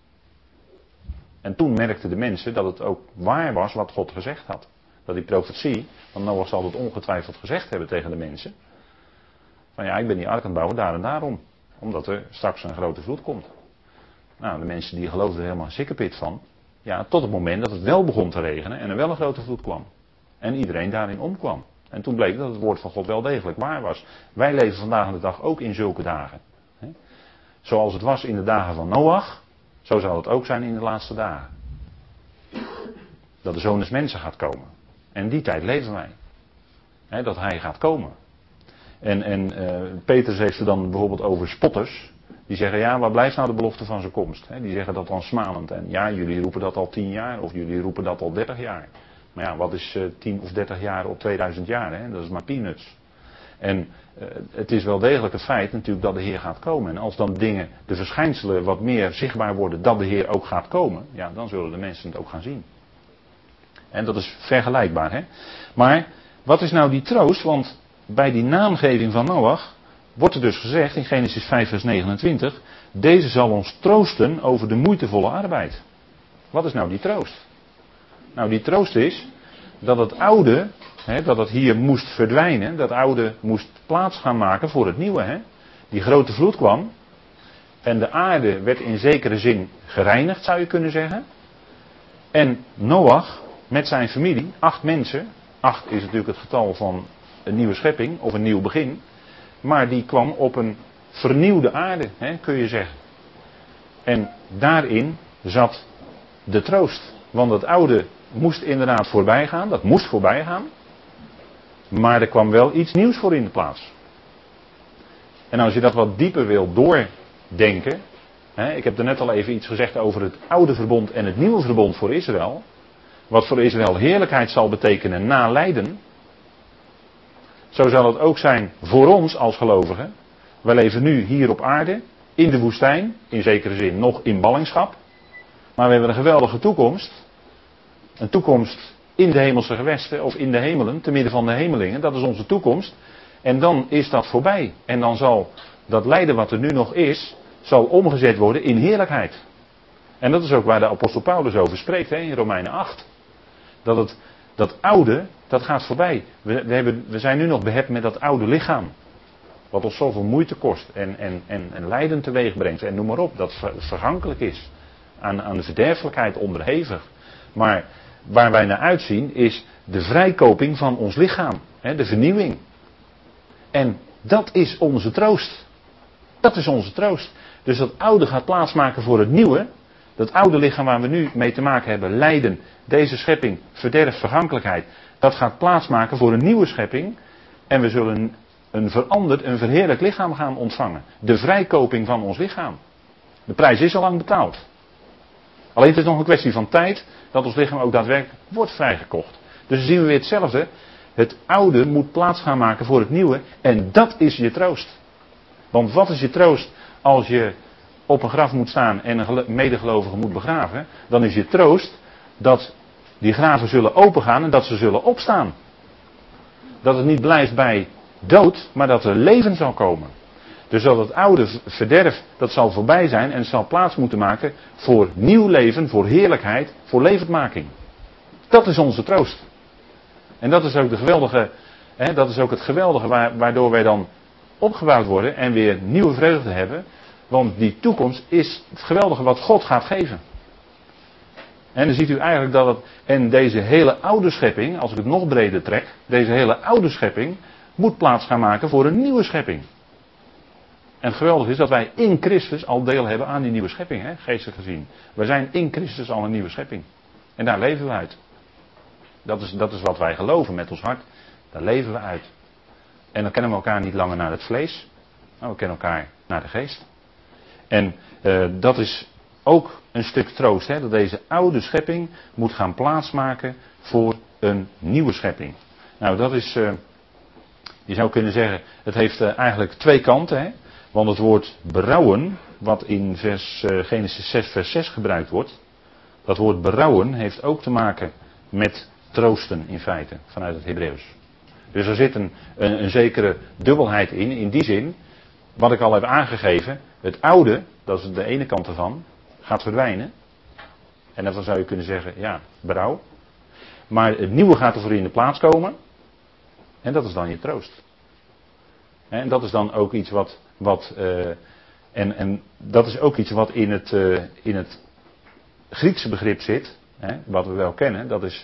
En toen merkten de mensen dat het ook waar was wat God gezegd had. Dat die profetie, want Noach zal het ongetwijfeld gezegd hebben tegen de mensen. Van ja, ik ben die ark aan het bouwen daar en daarom. Omdat er straks een grote vloed komt. Nou, de mensen die geloofden er helemaal een sikkepit van. Ja, tot het moment dat het wel begon te regenen en er wel een grote vloed kwam. En iedereen daarin omkwam. En toen bleek dat het woord van God wel degelijk waar was. Wij leven vandaag aan de dag ook in zulke dagen. He? Zoals het was in de dagen van Noach, zo zal het ook zijn in de laatste dagen. Dat de Zoon des Mensen gaat komen. En die tijd leven wij. He, dat hij gaat komen. En, en uh, Petrus heeft er dan bijvoorbeeld over spotters. Die zeggen, ja, waar blijft nou de belofte van zijn komst? He, die zeggen dat dan smalend. En ja, jullie roepen dat al tien jaar of jullie roepen dat al dertig jaar. Maar ja, wat is uh, tien of dertig jaar op tweeduizend jaar? Hè? Dat is maar peanuts. En uh, het is wel degelijk het feit natuurlijk dat de Heer gaat komen. En als dan dingen, de verschijnselen wat meer zichtbaar worden dat de Heer ook gaat komen. Ja, dan zullen de mensen het ook gaan zien. En dat is vergelijkbaar. Hè? Maar wat is nou die troost? Want bij die naamgeving van Noach wordt er dus gezegd in Genesis vijf vers negenentwintig, deze zal ons troosten over de moeitevolle arbeid. Wat is nou die troost? Nou, die troost is dat het oude, hè, dat het hier moest verdwijnen, dat oude moest plaats gaan maken voor het nieuwe. Hè. Die grote vloed kwam en de aarde werd in zekere zin gereinigd, zou je kunnen zeggen. En Noach met zijn familie, acht mensen, acht is natuurlijk het getal van een nieuwe schepping of een nieuw begin, maar die kwam op een vernieuwde aarde, hè, kun je zeggen. En daarin zat de troost, want het oude moest inderdaad voorbij gaan, dat moest voorbij gaan, maar er kwam wel iets nieuws voor in de plaats. En als je dat wat dieper wil doordenken, hè, ik heb er net al even iets gezegd over het oude verbond en het nieuwe verbond voor Israël, wat voor Israël heerlijkheid zal betekenen na lijden, zo zal het ook zijn voor ons als gelovigen. We leven nu hier op aarde, in de woestijn, in zekere zin nog in ballingschap, maar we hebben een geweldige toekomst. Een toekomst in de hemelse gewesten of in de hemelen, te midden van de hemelingen. Dat is onze toekomst. En dan is dat voorbij. En dan zal dat lijden wat er nu nog is, zal omgezet worden in heerlijkheid. En dat is ook waar de apostel Paulus over spreekt, hè, in Romeinen acht. Dat het, dat oude, dat gaat voorbij. We, we, hebben, we zijn nu nog behept met dat oude lichaam. Wat ons zoveel moeite kost en, en, en, en lijden teweeg brengt. En noem maar op, dat ver, vergankelijk is. Aan, aan de verderfelijkheid onderhevig. Maar waar wij naar uitzien is de vrijkoping van ons lichaam. Hè, de vernieuwing. En dat is onze troost. Dat is onze troost. Dus dat oude gaat plaatsmaken voor het nieuwe. Dat oude lichaam waar we nu mee te maken hebben, lijden, deze schepping, verderf, vergankelijkheid. Dat gaat plaatsmaken voor een nieuwe schepping. En we zullen een veranderd, een verheerlijk lichaam gaan ontvangen. De vrijkoping van ons lichaam. De prijs is al lang betaald. Alleen het is nog een kwestie van tijd dat ons lichaam ook daadwerkelijk wordt vrijgekocht. Dus dan zien we weer hetzelfde. Het oude moet plaats gaan maken voor het nieuwe. En dat is je troost. Want wat is je troost als je op een graf moet staan en een medegelovige moet begraven? Dan is je troost dat die graven zullen opengaan en dat ze zullen opstaan. Dat het niet blijft bij dood, maar dat er leven zal komen. Dus dat het oude verderf, dat zal voorbij zijn en het zal plaats moeten maken voor nieuw leven, voor heerlijkheid, voor levendmaking. Dat is onze troost. En dat is ook de geweldige, hè, dat is ook het geweldige waardoor wij dan opgebouwd worden en weer nieuwe vreugde hebben. Want die toekomst is het geweldige wat God gaat geven. En dan ziet u eigenlijk dat het, en deze hele oude schepping, als ik het nog breder trek, deze hele oude schepping moet plaats gaan maken voor een nieuwe schepping. En het geweldige is dat wij in Christus al deel hebben aan die nieuwe schepping, hè, geestelijk gezien. Wij zijn in Christus al een nieuwe schepping. En daar leven we uit. Dat is, dat is wat wij geloven met ons hart. Daar leven we uit. En dan kennen we elkaar niet langer naar het vlees. Maar we kennen elkaar naar de geest. En uh, dat is ook een stuk troost. Hè, dat deze oude schepping moet gaan plaatsmaken voor een nieuwe schepping. Nou, dat is... Uh, je zou kunnen zeggen, het heeft uh, eigenlijk twee kanten. Hè? Want het woord berouwen, wat in vers, uh, Genesis zes vers zes gebruikt wordt. Dat woord berouwen heeft ook te maken met troosten in feite, vanuit het Hebreeuws. Dus er zit een, een, een zekere dubbelheid in, in die zin, wat ik al heb aangegeven, het oude, dat is de ene kant ervan, gaat verdwijnen. En dan zou je kunnen zeggen, ja, berouw. Maar het nieuwe gaat er voor in de plaats komen. En dat is dan je troost. En dat is dan ook iets wat, wat uh, en, en dat is ook iets wat in het, uh, in het Griekse begrip zit, hè, wat we wel kennen, dat is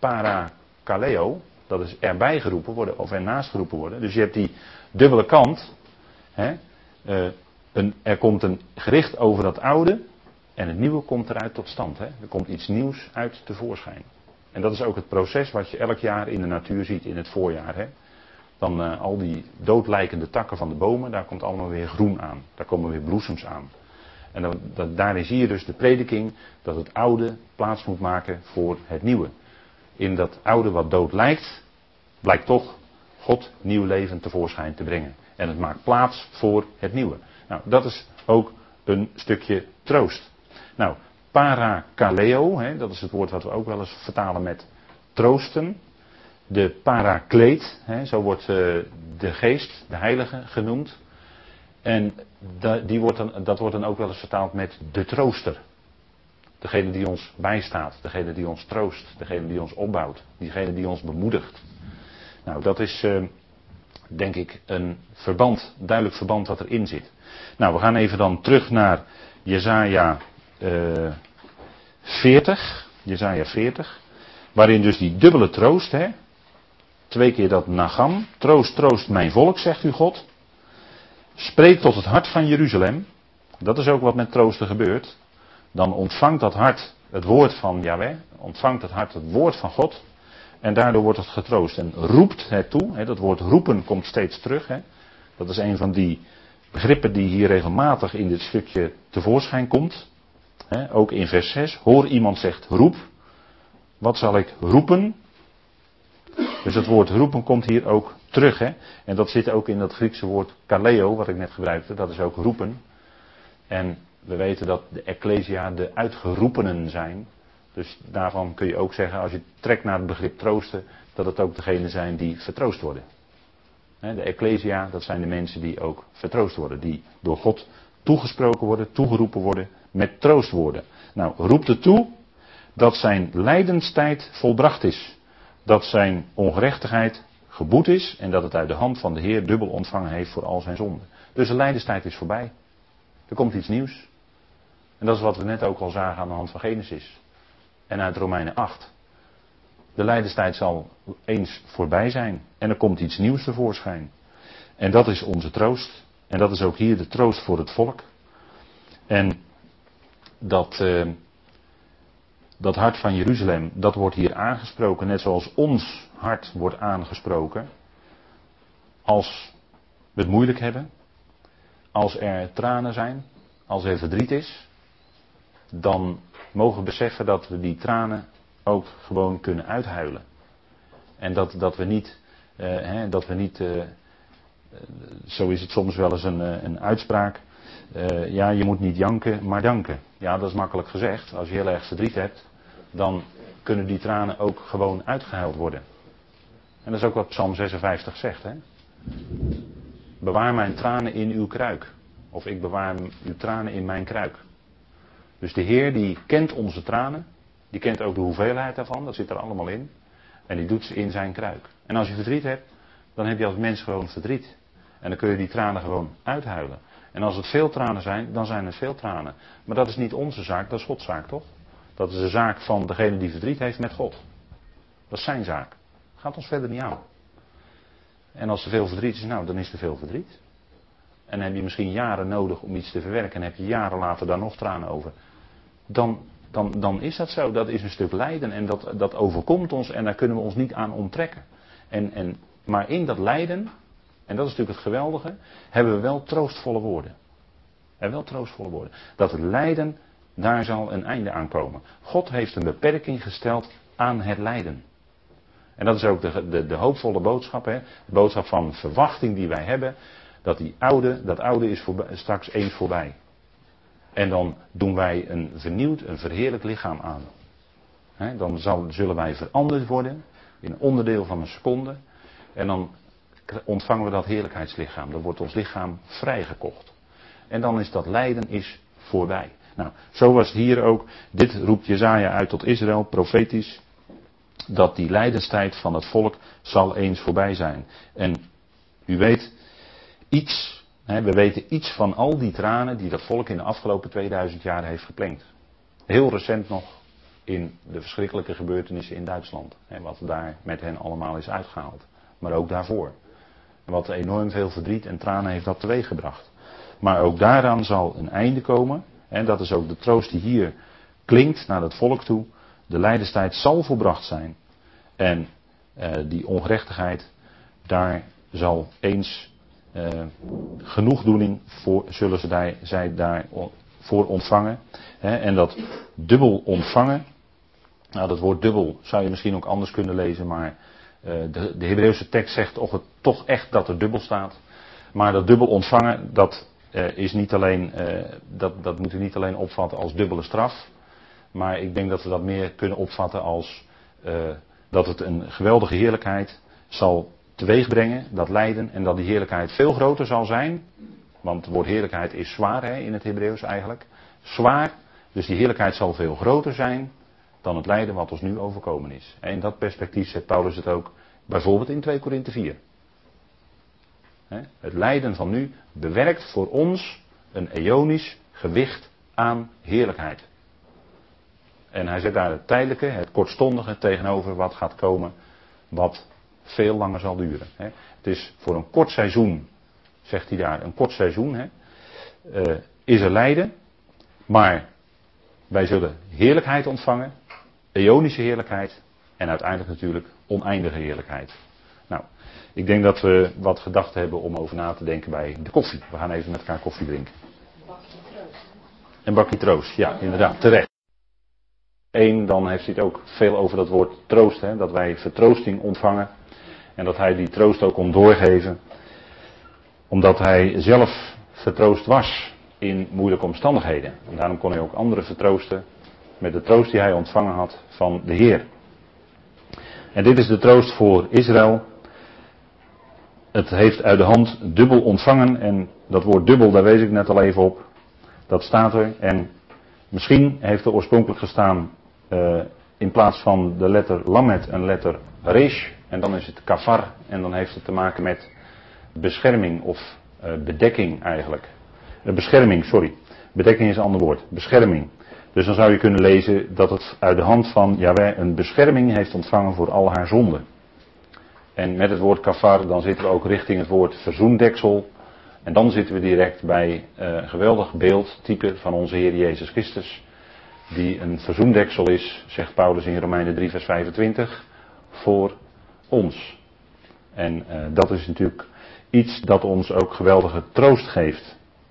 parakaleo, dat is erbij geroepen worden of ernaast geroepen worden. Dus je hebt die dubbele kant, hè, uh, een, er komt een gericht over dat oude en het nieuwe komt eruit tot stand. Hè. Er komt iets nieuws uit tevoorschijn. En dat is ook het proces wat je elk jaar in de natuur ziet in het voorjaar. Hè. Dan uh, al die doodlijkende takken van de bomen, daar komt allemaal weer groen aan. Daar komen weer bloesems aan. En dan, dat, daarin zie je dus de prediking dat het oude plaats moet maken voor het nieuwe. In dat oude wat dood lijkt, blijkt toch God nieuw leven tevoorschijn te brengen. En het maakt plaats voor het nieuwe. Nou, dat is ook een stukje troost. Nou, parakaleo, hè, dat is het woord wat we ook wel eens vertalen met troosten. de parakleet, hè, zo wordt uh, de geest, de heilige genoemd. En da, die wordt dan, dat wordt dan ook wel eens vertaald met de trooster. Degene die ons bijstaat, degene die ons troost, degene die ons opbouwt, diegene die ons bemoedigt. Nou, dat is uh, denk ik een verband, een duidelijk verband wat erin zit. Nou, we gaan even dan terug naar Jesaja uh, veertig, Jesaja veertig, waarin dus die dubbele troost, hè, twee keer dat nagam, troost, troost mijn volk, zegt u God. Spreek tot het hart van Jeruzalem, dat is ook wat met troosten gebeurt. Dan ontvangt dat hart het woord van Yahweh, ontvangt het hart het woord van God. En daardoor wordt het getroost en roept het toe. Hè, dat woord roepen komt steeds terug. Hè. Dat is een van die begrippen die hier regelmatig in dit stukje tevoorschijn komt. Hè, ook in vers zes. Hoor iemand zegt roep. Wat zal ik roepen? Dus het woord roepen komt hier ook terug. Hè. En dat zit ook in dat Griekse woord kaleo, wat ik net gebruikte. Dat is ook roepen. En we weten dat de Ecclesia de uitgeroepenen zijn. Dus daarvan kun je ook zeggen, als je trekt naar het begrip troosten, dat het ook degenen zijn die vertroost worden. De Ecclesia, dat zijn de mensen die ook vertroost worden. Die door God toegesproken worden, toegeroepen worden met troostwoorden. Nou, roept het toe dat zijn lijdenstijd volbracht is. Dat zijn ongerechtigheid geboet is en dat het uit de hand van de Heer dubbel ontvangen heeft voor al zijn zonden. Dus de lijdenstijd is voorbij. Er komt iets nieuws. En dat is wat we net ook al zagen aan de hand van Genesis. En uit Romeinen acht. De lijdenstijd zal eens voorbij zijn. En er komt iets nieuws tevoorschijn. En dat is onze troost. En dat is ook hier de troost voor het volk. En dat, uh, dat hart van Jeruzalem, dat wordt hier aangesproken. Net zoals ons hart wordt aangesproken. Als we het moeilijk hebben. Als er tranen zijn. Als er verdriet is. Dan mogen we beseffen dat we die tranen ook gewoon kunnen uithuilen. En dat, dat we niet, uh, hè, dat we niet uh, uh, zo is het soms wel eens een, uh, een uitspraak. Uh, ja, je moet niet janken, maar danken. Ja, dat is makkelijk gezegd. Als je heel erg verdriet hebt, dan kunnen die tranen ook gewoon uitgehuild worden. En dat is ook wat Psalm zesenvijftig zegt. Hè? Bewaar mijn tranen in uw kruik. Of ik bewaar uw tranen in mijn kruik. Dus de Heer die kent onze tranen. Die kent ook de hoeveelheid daarvan. Dat zit er allemaal in. En die doet ze in zijn kruik. En als je verdriet hebt, dan heb je als mens gewoon verdriet. En dan kun je die tranen gewoon uithuilen. En als het veel tranen zijn, dan zijn het veel tranen. Maar dat is niet onze zaak, dat is Gods zaak, toch? Dat is de zaak van degene die verdriet heeft met God. Dat is zijn zaak. Gaat ons verder niet aan. En als er veel verdriet is, nou, dan is er veel verdriet. En heb je misschien jaren nodig om iets te verwerken en heb je jaren later daar nog tranen over. Dan, dan, dan is dat zo. Dat is een stuk lijden en dat, dat overkomt ons en daar kunnen we ons niet aan onttrekken. En, en, maar in dat lijden, en dat is natuurlijk het geweldige, hebben we wel troostvolle woorden. We hebben wel troostvolle woorden. Dat het lijden, daar zal een einde aan komen. God heeft een beperking gesteld aan het lijden. En dat is ook de, de, de hoopvolle boodschap, hè? De boodschap van verwachting die wij hebben. Dat die oude, dat oude is voorbij, straks eens voorbij. En dan doen wij een vernieuwd, een verheerlijk lichaam aan. He, dan zal, zullen wij veranderd worden. In een onderdeel van een seconde. En dan ontvangen we dat heerlijkheidslichaam. Dan wordt ons lichaam vrijgekocht. En dan is dat lijden is voorbij. Nou, zo was het hier ook. Dit roept Jesaja uit tot Israël, profetisch. Dat die lijdenstijd van het volk zal eens voorbij zijn. En u weet iets, hè, we weten iets van al die tranen die dat volk in de afgelopen tweeduizend jaar heeft geplengd. Heel recent nog in de verschrikkelijke gebeurtenissen in Duitsland. Hè, wat daar met hen allemaal is uitgehaald. Maar ook daarvoor. Wat enorm veel verdriet en tranen heeft dat teweeggebracht. Maar ook daaraan zal een einde komen. En dat is ook de troost die hier klinkt naar het volk toe. De lijdenstijd zal volbracht zijn. En uh, die ongerechtigheid, daar zal eens uh, genoegdoening voor, zullen ze daar, zij daarvoor ontvangen. Hè, en dat dubbel ontvangen, nou dat woord dubbel zou je misschien ook anders kunnen lezen, maar uh, de, de Hebreeuwse tekst zegt toch, het, toch echt dat er dubbel staat. Maar dat dubbel ontvangen, dat, uh, is niet alleen, uh, dat, dat moet u niet alleen opvatten als dubbele straf. Maar ik denk dat we dat meer kunnen opvatten als uh, dat het een geweldige heerlijkheid zal teweegbrengen, dat lijden, en dat die heerlijkheid veel groter zal zijn. Want het woord heerlijkheid is zwaar, hè, in het Hebreeuws eigenlijk. Zwaar, dus die heerlijkheid zal veel groter zijn dan het lijden wat ons nu overkomen is. En in dat perspectief zet Paulus het ook bijvoorbeeld in twee Korinthe vier. Het lijden van nu bewerkt voor ons een eonisch gewicht aan heerlijkheid. En hij zet daar het tijdelijke, het kortstondige tegenover wat gaat komen, wat veel langer zal duren. Het is voor een kort seizoen, zegt hij daar, een kort seizoen, hè, uh, is er lijden, maar wij zullen heerlijkheid ontvangen, eonische heerlijkheid en uiteindelijk natuurlijk oneindige heerlijkheid. Nou, ik denk dat we wat gedachten hebben om over na te denken bij de koffie. We gaan even met elkaar koffie drinken. Een bakje troost, ja, inderdaad, terecht. Eén, dan heeft hij het ook veel over dat woord troost, hè, dat wij vertroosting ontvangen. En dat hij die troost ook kon doorgeven, omdat hij zelf vertroost was in moeilijke omstandigheden. En daarom kon hij ook anderen vertroosten met de troost die hij ontvangen had van de Heer. En dit is de troost voor Israël. Het heeft uit de hand dubbel ontvangen. En dat woord dubbel, daar wees ik net al even op. Dat staat er. En misschien heeft er oorspronkelijk gestaan uh, in plaats van de letter Lamet een letter Resh. En dan is het kafar. En dan heeft het te maken met bescherming of uh, bedekking eigenlijk. Uh, bescherming, sorry. Bedekking is een ander woord. Bescherming. Dus dan zou je kunnen lezen dat het uit de hand van Jahweh een bescherming heeft ontvangen voor al haar zonden. En met het woord kafar dan zitten we ook richting het woord verzoendeksel. En dan zitten we direct bij uh, een geweldig beeld, type van onze Heer Jezus Christus. Die een verzoendeksel is, zegt Paulus in Romeinen drie vers vijfentwintig, voor ons. En uh, dat is natuurlijk iets dat ons ook geweldige troost geeft.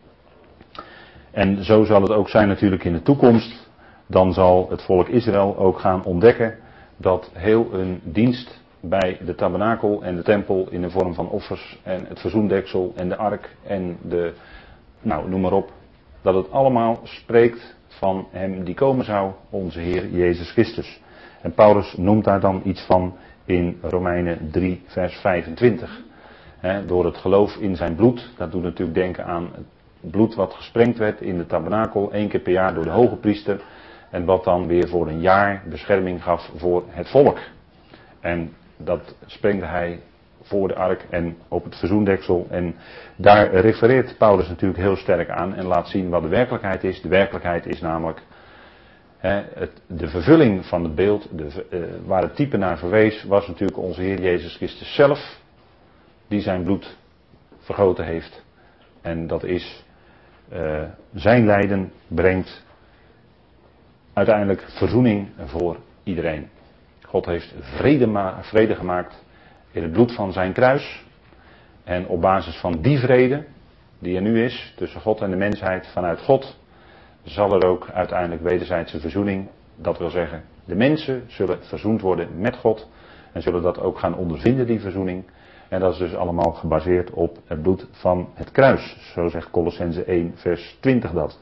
En zo zal het ook zijn natuurlijk in de toekomst. Dan zal het volk Israël ook gaan ontdekken dat heel hun dienst bij de tabernakel en de tempel in de vorm van offers en het verzoendeksel en de ark en de, nou noem maar op, dat het allemaal spreekt van hem die komen zou, onze Heer Jezus Christus. En Paulus noemt daar dan iets van in Romeinen drie vers vijfentwintig. He, door het geloof in zijn bloed, dat doet natuurlijk denken aan het bloed wat gesprengd werd in de tabernakel, één keer per jaar door de hoge priester. En wat dan weer voor een jaar bescherming gaf voor het volk. En dat sprengde hij voor de ark en op het verzoendeksel. En daar refereert Paulus natuurlijk heel sterk aan en laat zien wat de werkelijkheid is. De werkelijkheid is namelijk hè, het, de vervulling van het beeld, de, uh, waar het type naar verwees, was natuurlijk onze Heer Jezus Christus zelf, die zijn bloed vergoten heeft. En dat is uh, zijn lijden brengt uiteindelijk verzoening voor iedereen. God heeft vrede, ma- vrede gemaakt in het bloed van zijn kruis. En op basis van die vrede, die er nu is, tussen God en de mensheid, vanuit God, zal er ook uiteindelijk wederzijdse verzoening, dat wil zeggen, de mensen zullen verzoend worden met God en zullen dat ook gaan ondervinden, die verzoening. En dat is dus allemaal gebaseerd op het bloed van het kruis. Zo zegt Kolossenzen één vers twintig dat.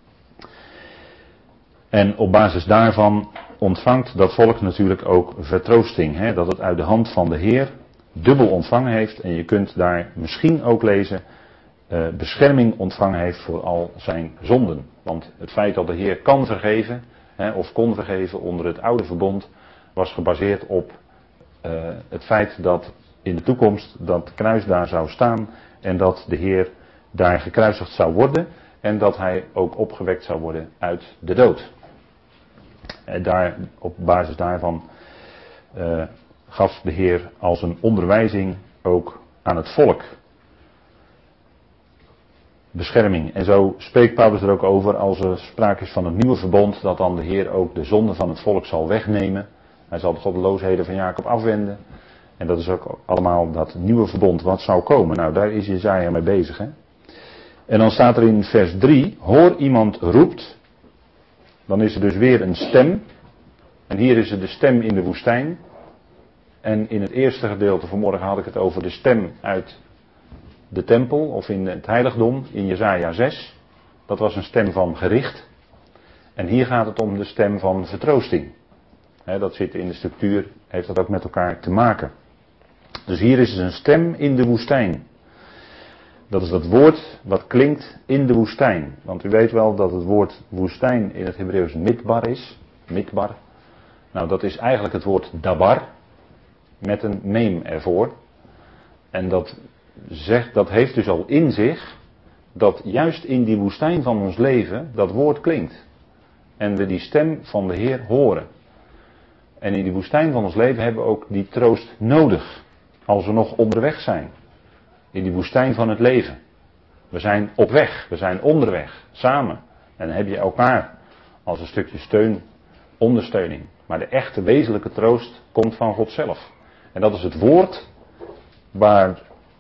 En op basis daarvan ontvangt dat volk natuurlijk ook vertroosting. Hè? Dat het uit de hand van de Heer dubbel ontvangen heeft. En je kunt daar misschien ook lezen, uh, bescherming ontvangen heeft voor al zijn zonden. Want het feit dat de Heer kan vergeven, hè, of kon vergeven onder het oude verbond, was gebaseerd op uh, het feit dat in de toekomst dat kruis daar zou staan. En dat de Heer daar gekruisigd zou worden. En dat hij ook opgewekt zou worden uit de dood. En daar, op basis daarvan uh, gaf de Heer als een onderwijzing ook aan het volk bescherming. En zo spreekt Paulus er ook over als er sprake is van het nieuwe verbond, dat dan de Heer ook de zonde van het volk zal wegnemen. Hij zal de goddeloosheden van Jacob afwenden. En dat is ook allemaal dat nieuwe verbond wat zou komen. Nou, daar is Jesaja mee bezig. Hè? En dan staat er in vers drie, hoor iemand roept. Dan is er dus weer een stem. En hier is er de stem in de woestijn. En in het eerste gedeelte vanmorgen had ik het over de stem uit de tempel of in het heiligdom in Jesaja zes. Dat was een stem van gericht. En hier gaat het om de stem van vertroosting. He, dat zit in de structuur, heeft dat ook met elkaar te maken. Dus hier is een stem in de woestijn. Dat is dat woord wat klinkt in de woestijn. Want u weet wel dat het woord woestijn in het Hebreeuws midbar is. Midbar. Nou, dat is eigenlijk het woord dabar. Met een meem ervoor. En dat, zegt, dat heeft dus al in zich dat juist in die woestijn van ons leven dat woord klinkt. En we die stem van de Heer horen. En in die woestijn van ons leven hebben we ook die troost nodig. Als we nog onderweg zijn. In die woestijn van het leven. We zijn op weg. We zijn onderweg. Samen. En dan heb je elkaar als een stukje steun, ondersteuning. Maar de echte wezenlijke troost komt van God zelf. En dat is het woord waar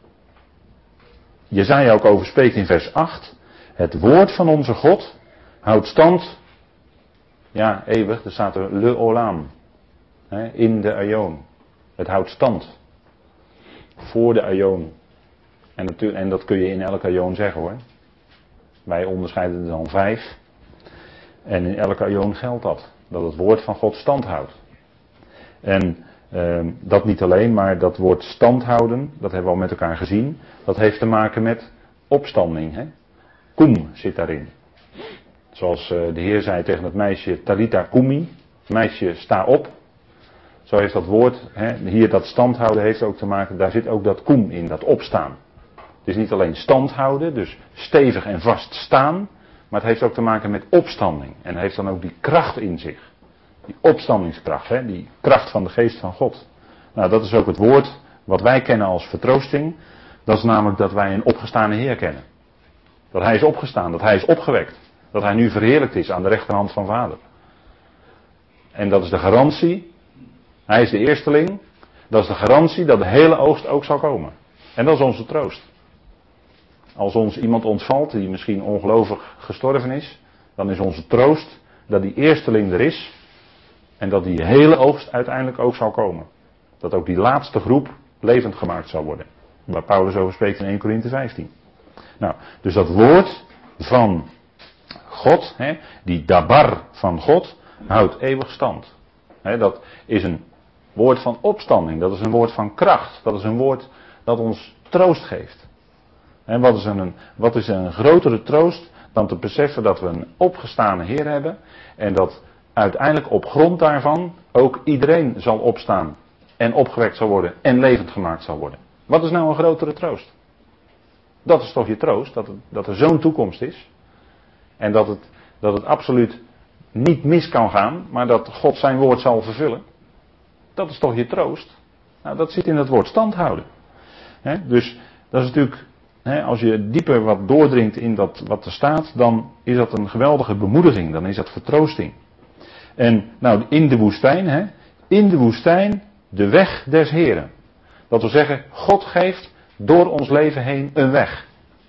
Jesaja ook over spreekt in vers acht. Het woord van onze God houdt stand. Ja, eeuwig. Er staat er le olam. Hè, in de aion. Het houdt stand. Voor de aion. En, natuurlijk, en dat kun je in elke aion zeggen hoor. Wij onderscheiden er dan vijf. En in elke aion geldt dat. Dat het woord van God stand houdt. En uh, dat niet alleen, maar dat woord stand houden, dat hebben we al met elkaar gezien. Dat heeft te maken met opstanding. Hè? Koem zit daarin. Zoals uh, de Heer zei tegen het meisje Talita Kumi. Meisje, sta op. Zo heeft dat woord, hè, hier dat stand houden heeft ook te maken, daar zit ook dat koem in, dat opstaan. Het is niet alleen stand houden, dus stevig en vast staan, maar het heeft ook te maken met opstanding. En heeft dan ook die kracht in zich. Die opstandingskracht, hè, die kracht van de geest van God. Nou, dat is ook het woord wat wij kennen als vertroosting. Dat is namelijk dat wij een opgestane Heer kennen. Dat Hij is opgestaan, dat Hij is opgewekt. Dat Hij nu verheerlijkt is aan de rechterhand van Vader. En dat is de garantie. Hij is de eersteling. Dat is de garantie dat de hele oogst ook zal komen. En dat is onze troost. Als ons iemand ontvalt die misschien ongelovig gestorven is, dan is onze troost dat die eersteling er is en dat die hele oogst uiteindelijk ook zal komen. Dat ook die laatste groep levend gemaakt zal worden. Waar Paulus over spreekt in eerste Korinthe vijftien. Nou, dus dat woord van God, hè, die dabar van God, houdt eeuwig stand. Hè, dat is een woord van opstanding, dat is een woord van kracht, dat is een woord dat ons troost geeft. En wat is een, wat is een grotere troost dan te beseffen dat we een opgestane Heer hebben en dat uiteindelijk op grond daarvan ook iedereen zal opstaan en opgewekt zal worden en levend gemaakt zal worden. Wat is nou een grotere troost? Dat is toch je troost, dat, het, dat er zo'n toekomst is en dat het, dat het absoluut niet mis kan gaan, maar dat God zijn woord zal vervullen. Dat is toch je troost? Nou, dat zit in het woord stand houden. He, dus dat is natuurlijk, he, als je dieper wat doordringt in dat wat er staat, dan is dat een geweldige bemoediging, dan is dat vertroosting. En nou, in de woestijn, he, in de woestijn de weg des Heren. Dat wil zeggen, God geeft door ons leven heen een weg.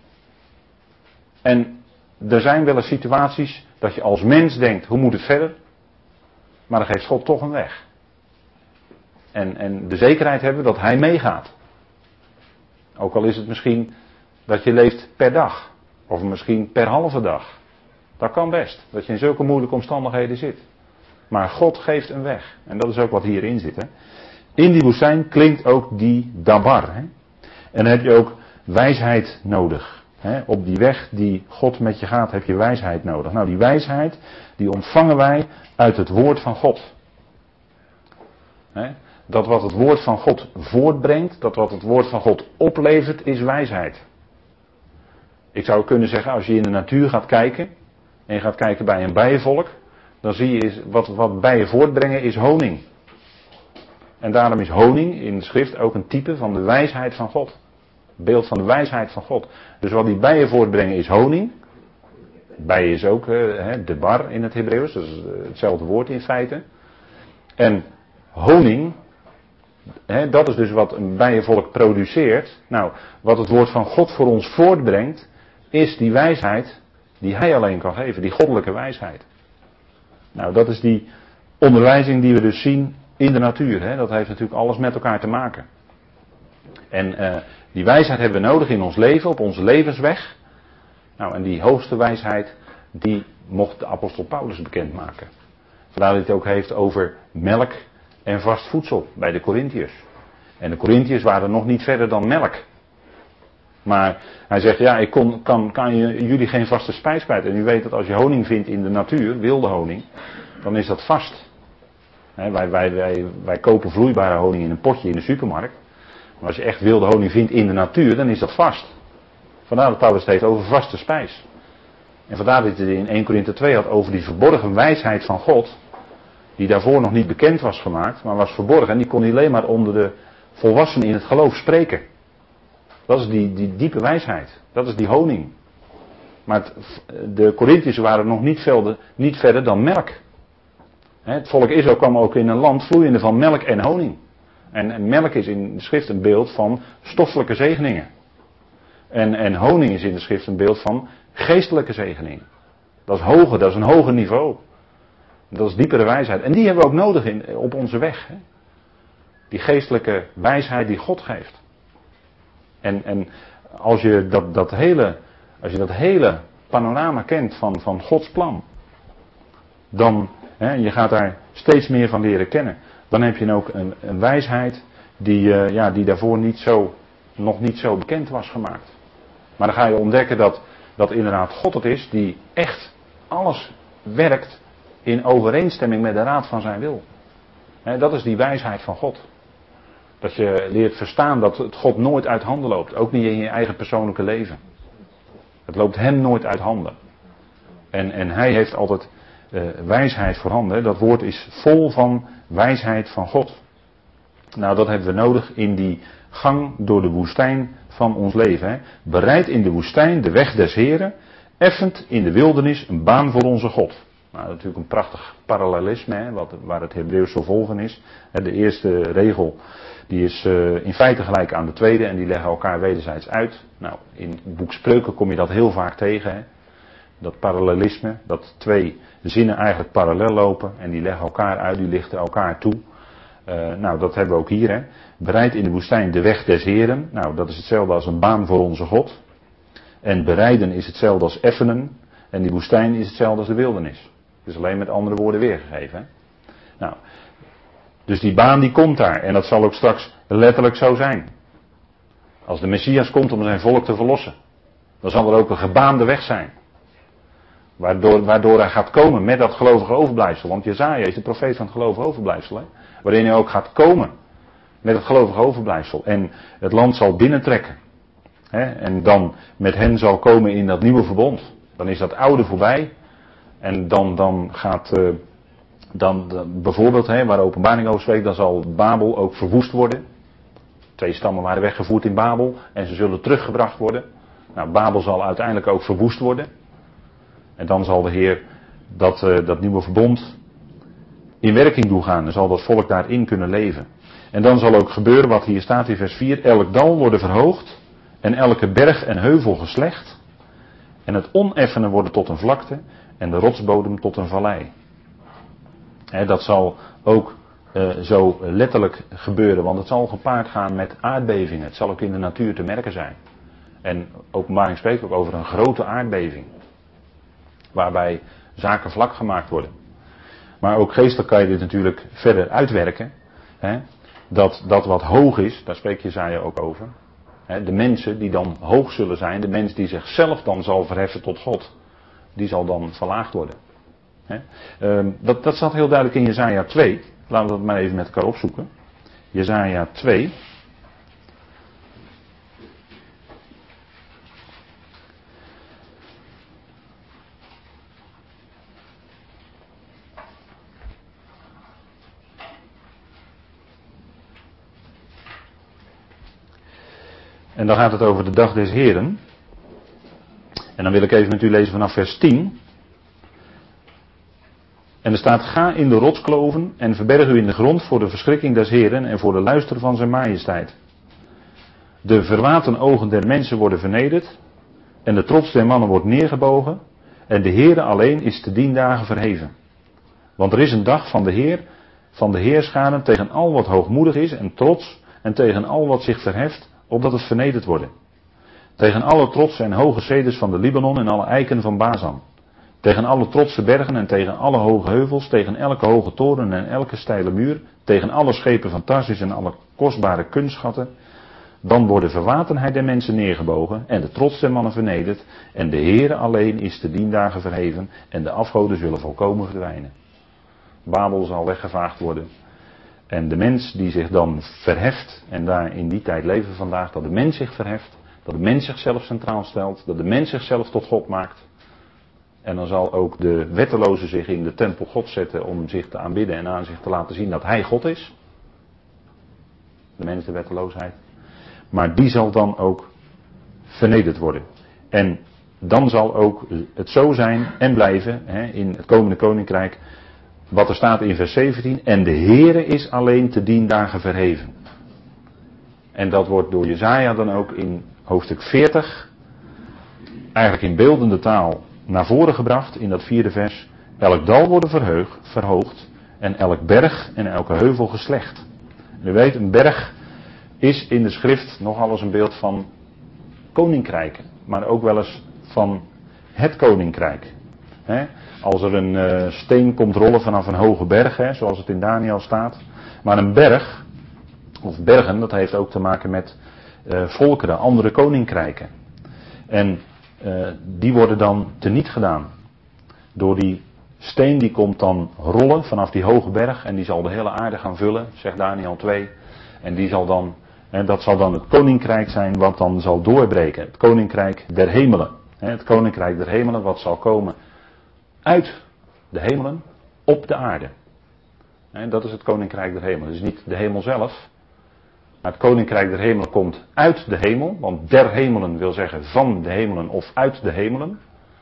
En er zijn wel eens situaties dat je als mens denkt, hoe moet het verder? Maar dan geeft God toch een weg. En, en de zekerheid hebben dat Hij meegaat. Ook al is het misschien dat je leeft per dag. Of misschien per halve dag. Dat kan best. Dat je in zulke moeilijke omstandigheden zit. Maar God geeft een weg. En dat is ook wat hierin zit. Hè. In die woestijn klinkt ook die dabar. Hè. En dan heb je ook wijsheid nodig. Hè. Op die weg die God met je gaat heb je wijsheid nodig. Nou, die wijsheid die ontvangen wij uit het woord van God. Hè. Dat wat het woord van God voortbrengt, dat wat het woord van God oplevert, is wijsheid. Ik zou kunnen zeggen, als je in de natuur gaat kijken, en je gaat kijken bij een bijenvolk, dan zie je wat, wat bijen voortbrengen is honing. En daarom is honing in de schrift ook een type van de wijsheid van God. Beeld van de wijsheid van God. Dus wat die bijen voortbrengen is honing. Bijen is ook uh, de bar in het Hebreeuws, dat is hetzelfde woord in feite. En honing, He, dat is dus wat een bijenvolk produceert. Nou, wat het woord van God voor ons voortbrengt, is die wijsheid die Hij alleen kan geven, die goddelijke wijsheid. Nou, dat is die onderwijzing die we dus zien in de natuur. He. Dat heeft natuurlijk alles met elkaar te maken. En uh, die wijsheid hebben we nodig in ons leven, op onze levensweg. Nou, en die hoogste wijsheid, die mocht de apostel Paulus bekendmaken. Vandaar dat hij het ook heeft over melk en vast voedsel bij de Korintiërs. En de Korintiërs waren nog niet verder dan melk. Maar hij zegt, ja, ik kon, kan, kan je, jullie geen vaste spijs kwijt. En u weet dat als je honing vindt in de natuur, wilde honing, dan is dat vast. He, wij, wij, wij, wij kopen vloeibare honing in een potje in de supermarkt. Maar als je echt wilde honing vindt in de natuur, dan is dat vast. Vandaar dat Paulus het heeft over vaste spijs. En vandaar dat hij in Eerste Korinthe twee had over die verborgen wijsheid van God. Die daarvoor nog niet bekend was gemaakt, maar was verborgen. En die kon hij alleen maar onder de volwassenen in het geloof spreken. Dat is die, die diepe wijsheid. Dat is die honing. Maar het, de Korintiërs waren nog niet verder, niet verder dan melk. Het volk Israël kwam ook in een land vloeiende van melk en honing. En, en melk is in de schrift een beeld van stoffelijke zegeningen. En, en honing is in de schrift een beeld van geestelijke zegeningen. Dat is hoger, dat is een hoger niveau. Dat is diepere wijsheid. En die hebben we ook nodig in, op onze weg. Hè? Die geestelijke wijsheid die God geeft. En, en als je dat, dat hele, als je dat hele panorama kent van, van Gods plan. Dan, hè, je gaat daar steeds meer van leren kennen. Dan heb je ook een, een wijsheid die, uh, ja, die daarvoor niet zo, nog niet zo bekend was gemaakt. Maar dan ga je ontdekken dat, dat inderdaad God het is die echt alles werkt in overeenstemming met de raad van zijn wil. Hè, dat is die wijsheid van God. Dat je leert verstaan dat het God nooit uit handen loopt. Ook niet in je eigen persoonlijke leven. Het loopt hem nooit uit handen. En, en hij heeft altijd uh, wijsheid voorhanden. Dat woord is vol van wijsheid van God. Nou, dat hebben we nodig in die gang door de woestijn van ons leven. Hè. Bereid in de woestijn de weg des Heren. Effend in de wildernis een baan voor onze God. Nou, dat is natuurlijk een prachtig parallelisme, hè, wat, waar het Hebreeuws zo vol van is. De eerste regel die is uh, in feite gelijk aan de tweede en die leggen elkaar wederzijds uit. Nou, in het boek Spreuken kom je dat heel vaak tegen. Hè. Dat parallelisme, dat twee zinnen eigenlijk parallel lopen en die leggen elkaar uit, die lichten elkaar toe. Uh, nou, dat hebben we ook hier. Hè. Bereid in de woestijn de weg des Heren. Nou, dat is hetzelfde als een baan voor onze God. En bereiden is hetzelfde als effenen. En die woestijn is hetzelfde als de wildernis. Dus alleen met andere woorden weergegeven. Hè? Nou, dus die baan die komt daar. En dat zal ook straks letterlijk zo zijn. Als de Messias komt om zijn volk te verlossen. Dan zal er ook een gebaande weg zijn. Waardoor, waardoor hij gaat komen met dat gelovige overblijfsel. Want Jesaja is de profeet van het gelovige overblijfsel. Hè? Waarin hij ook gaat komen met het gelovige overblijfsel. En het land zal binnentrekken. Hè? En dan met hen zal komen in dat nieuwe verbond. Dan is dat oude voorbij. En dan, dan gaat, uh, dan, dan bijvoorbeeld, hè, waar de openbaring over spreekt, dan zal Babel ook verwoest worden. Twee stammen waren weggevoerd in Babel en ze zullen teruggebracht worden. Nou, Babel zal uiteindelijk ook verwoest worden. En dan zal de Heer dat, uh, dat nieuwe verbond in werking doen gaan. Dan zal dat volk daarin kunnen leven. En dan zal ook gebeuren wat hier staat in vers vier. Elk dal worden verhoogd en elke berg en heuvel geslecht. En het oneffene worden tot een vlakte. En de rotsbodem tot een vallei. He, dat zal ook uh, zo letterlijk gebeuren. Want het zal gepaard gaan met aardbevingen. Het zal ook in de natuur te merken zijn. En Openbaring spreekt ook over een grote aardbeving. Waarbij zaken vlak gemaakt worden. Maar ook geestelijk kan je dit natuurlijk verder uitwerken. He, dat, dat wat hoog is, daar spreekt Jesaja ook over. He, de mensen die dan hoog zullen zijn. De mens die zichzelf dan zal verheffen tot God. Die zal dan verlaagd worden. He? Uh, dat, dat staat heel duidelijk in Jesaja twee. Laten we dat maar even met elkaar opzoeken. Jesaja twee. En dan gaat het over de dag des Heren. En dan wil ik even met u lezen vanaf vers tien. En er staat: ga in de rotskloven en verberg u in de grond voor de verschrikking des Heren en voor de luister van zijn majesteit. De verwaten ogen der mensen worden vernederd en de trots der mannen wordt neergebogen en de Heere alleen is te dien dagen verheven. Want er is een dag van de Heer, van de Heerscharen tegen al wat hoogmoedig is en trots en tegen al wat zich verheft, opdat het vernederd worden. Tegen alle trots en hoge ceders van de Libanon en alle eiken van Bazan. Tegen alle trotse bergen en tegen alle hoge heuvels, tegen elke hoge toren en elke steile muur, tegen alle schepen van Tarsis en alle kostbare kunstschatten. Dan wordt de verwatenheid der mensen neergebogen en de trots der mannen vernederd en de Heere alleen is te dien dagen verheven en de afgoden zullen volkomen verdwijnen. Babel zal weggevaagd worden en de mens die zich dan verheft, en daar in die tijd leven we vandaag, dat de mens zich verheft, dat de mens zichzelf centraal stelt, dat de mens zichzelf tot God maakt. En dan zal ook de wetteloze zich in de tempel God zetten om zich te aanbidden en aan zich te laten zien dat hij God is. De mens de wetteloosheid. Maar die zal dan ook vernederd worden. En dan zal ook het zo zijn en blijven hè, in het komende koninkrijk. Wat er staat in vers zeventien. En de Heere is alleen te dien dagen verheven. En dat wordt door Jesaja dan ook in hoofdstuk veertig. Eigenlijk in beeldende taal naar voren gebracht in dat vierde vers. Elk dal wordt verheugd, verhoogd. En elk berg en elke heuvel geslecht. En u weet, een berg is in de schrift nogal eens een beeld van koninkrijken. Maar ook wel eens van het koninkrijk. He, als er een uh, steen komt rollen vanaf een hoge berg, he, zoals het in Daniel staat. Maar een berg, of bergen, dat heeft ook te maken met uh, volkeren, andere koninkrijken. En uh, die worden dan teniet gedaan. Door die steen die komt dan rollen vanaf die hoge berg en die zal de hele aarde gaan vullen, zegt Daniel twee. En die zal dan, en dat zal dan het koninkrijk zijn wat dan zal doorbreken. Het koninkrijk der hemelen. Het koninkrijk der hemelen wat zal komen uit de hemelen op de aarde. En dat is het koninkrijk der hemelen. Dus niet de hemel zelf. Maar het koninkrijk der hemelen komt uit de hemel. Want der hemelen wil zeggen van de hemelen of uit de hemelen.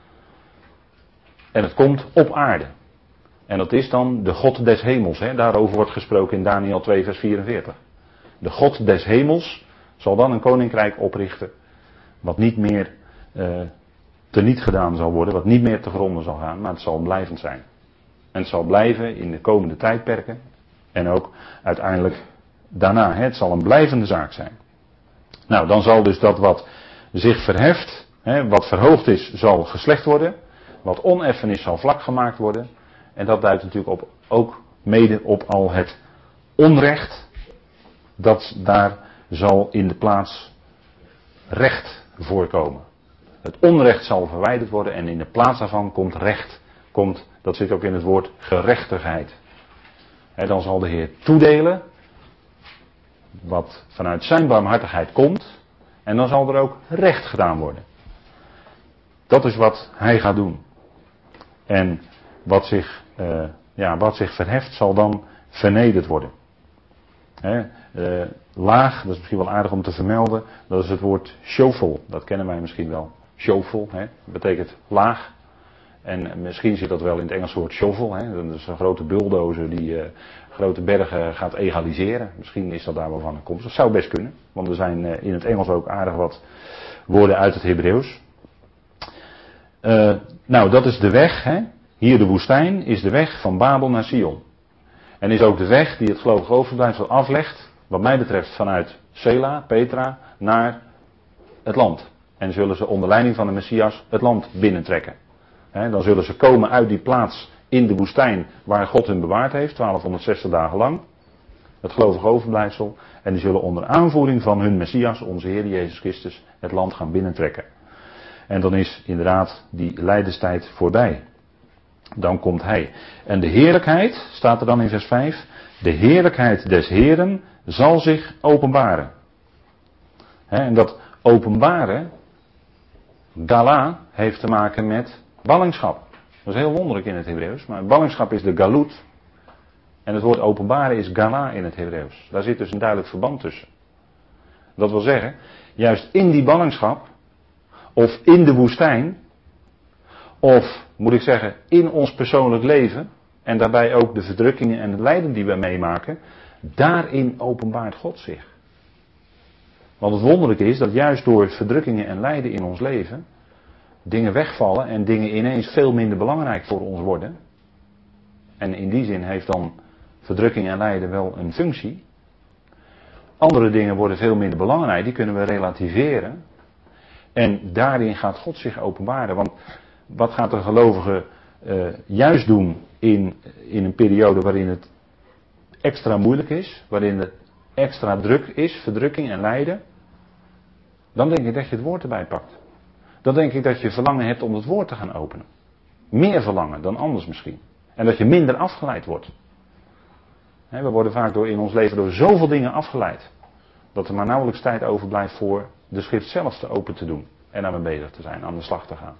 En het komt op aarde. En dat is dan de God des hemels. Hè? Daarover wordt gesproken in Daniel twee vers vierenveertig. De God des hemels zal dan een koninkrijk oprichten. Wat niet meer uh, teniet gedaan zal worden. Wat niet meer te gronden zal gaan. Maar het zal blijvend zijn. En het zal blijven in de komende tijdperken. En ook uiteindelijk daarna. Hè? Het zal een blijvende zaak zijn. Nou, dan zal dus dat wat zich verheft. Hè, wat verhoogd is, zal geslecht worden. Wat oneffen is, zal vlak gemaakt worden. En dat duidt natuurlijk op, ook mede op al het onrecht. Dat daar zal in de plaats recht voorkomen. Het onrecht zal verwijderd worden en in de plaats daarvan komt recht. Komt, dat zit ook in het woord gerechtigheid. He, dan zal de Heer toedelen wat vanuit zijn barmhartigheid komt. En dan zal er ook recht gedaan worden. Dat is wat hij gaat doen. En wat zich, uh, ja, wat zich verheft zal dan vernederd worden. He, uh, laag, dat is misschien wel aardig om te vermelden, dat is het woord shovel. Dat kennen wij misschien wel. Shovel, he, betekent laag. En misschien zit dat wel in het Engelse woord shovel. He. Dat is een grote bulldozer die uh, grote bergen gaat egaliseren. Misschien is dat daar wel van een komst. Dat zou best kunnen. Want er zijn uh, in het Engels ook aardig wat woorden uit het Hebreeuws. Uh, nou, dat is de weg. He. Hier de woestijn is de weg van Babel naar Sion. En is ook de weg die het gelovig overblijfsel aflegt, wat mij betreft vanuit Sela, Petra, naar het land. En zullen ze onder leiding van de Messias het land binnentrekken. He, dan zullen ze komen uit die plaats in de woestijn waar God hun bewaard heeft, twaalfhonderdzestig dagen lang. Het gelovig overblijfsel. En die zullen onder aanvoering van hun Messias, onze Heer Jezus Christus, het land gaan binnentrekken. En dan is inderdaad die lijdenstijd voorbij. Dan komt hij. En de heerlijkheid, staat er dan in vers vijf. De heerlijkheid des Heeren zal zich openbaren. He, en dat openbaren, gala, heeft te maken met ballingschap. Dat is heel wonderlijk in het Hebreeuws. Maar ballingschap is de galut. En het woord openbaren is gala in het Hebreeuws. Daar zit dus een duidelijk verband tussen. Dat wil zeggen, juist in die ballingschap, of in de woestijn, of moet ik zeggen, in ons persoonlijk leven, en daarbij ook de verdrukkingen en het lijden die we meemaken, daarin openbaart God zich. Want het wonderlijke is dat juist door verdrukkingen en lijden in ons leven, dingen wegvallen en dingen ineens veel minder belangrijk voor ons worden. En in die zin heeft dan verdrukking en lijden wel een functie. Andere dingen worden veel minder belangrijk, die kunnen we relativeren. En daarin gaat God zich openbaren. Want wat gaat de gelovige uh, juist doen in, in een periode waarin het extra moeilijk is, waarin het extra druk is, verdrukking en lijden? Dan denk ik dat je het woord erbij pakt. Dan denk ik dat je verlangen hebt om het woord te gaan openen. Meer verlangen dan anders misschien. En dat je minder afgeleid wordt. He, we worden vaak door in ons leven door zoveel dingen afgeleid. Dat er maar nauwelijks tijd overblijft voor de schrift zelf te open te doen. En daarmee bezig te zijn, aan de slag te gaan.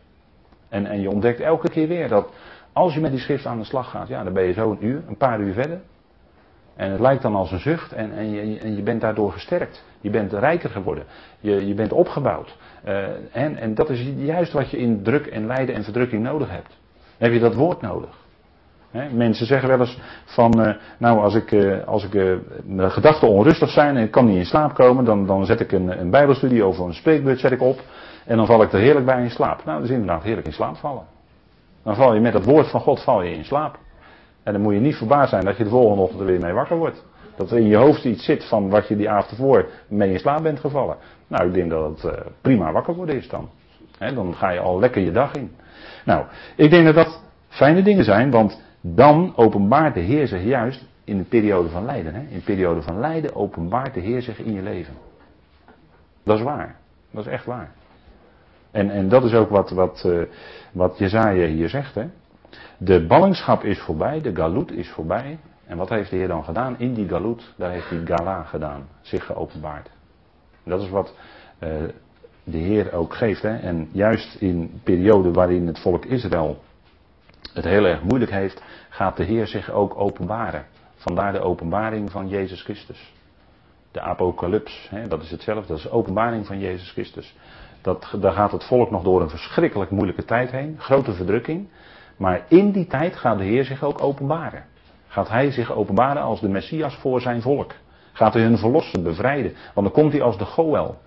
En, en je ontdekt elke keer weer dat als je met die schrift aan de slag gaat, ja, dan ben je zo een uur, een paar uur verder. En het lijkt dan als een zucht en, en, je, en je bent daardoor gesterkt. Je bent rijker geworden. Je, je bent opgebouwd. Uh, en, en dat is juist wat je in druk en lijden en verdrukking nodig hebt. Dan heb je dat woord nodig. He, mensen zeggen wel eens van, uh, nou als ik, uh, als ik uh, mijn gedachten onrustig zijn en ik kan niet in slaap komen, dan, dan zet ik een, een bijbelstudie of een spreekbeurt zet ik op en dan val ik er heerlijk bij in slaap. Nou, dat is inderdaad heerlijk in slaap vallen. Dan val je met het woord van God val je in slaap. En dan moet je niet verbaasd zijn dat je de volgende ochtend er weer mee wakker wordt. Dat er in je hoofd iets zit van wat je die avond ervoor mee in slaap bent gevallen. Nou, ik denk dat het uh, prima wakker worden is dan. He, dan ga je al lekker je dag in. Nou, ik denk dat dat fijne dingen zijn, want dan openbaart de Heer zich juist in een periode van lijden. Hè? In een periode van lijden openbaart de Heer zich in je leven. Dat is waar. Dat is echt waar. En, en dat is ook wat, wat, uh, wat Jesaja hier zegt. Hè? De ballingschap is voorbij, de galoet is voorbij. En wat heeft de Heer dan gedaan? In die galoet, daar heeft hij gala gedaan, zich geopenbaard. En dat is wat uh, de Heer ook geeft. Hè? En juist in perioden waarin het volk Israël het heel erg moeilijk heeft, gaat de Heer zich ook openbaren. Vandaar de openbaring van Jezus Christus. De apocalyps, hè, dat is hetzelfde, dat is de openbaring van Jezus Christus. Dat, daar gaat het volk nog door een verschrikkelijk moeilijke tijd heen, grote verdrukking. Maar in die tijd gaat de Heer zich ook openbaren. Gaat hij zich openbaren als de Messias voor zijn volk. Gaat hij hun verlossen, bevrijden. Want dan komt hij als de Goël.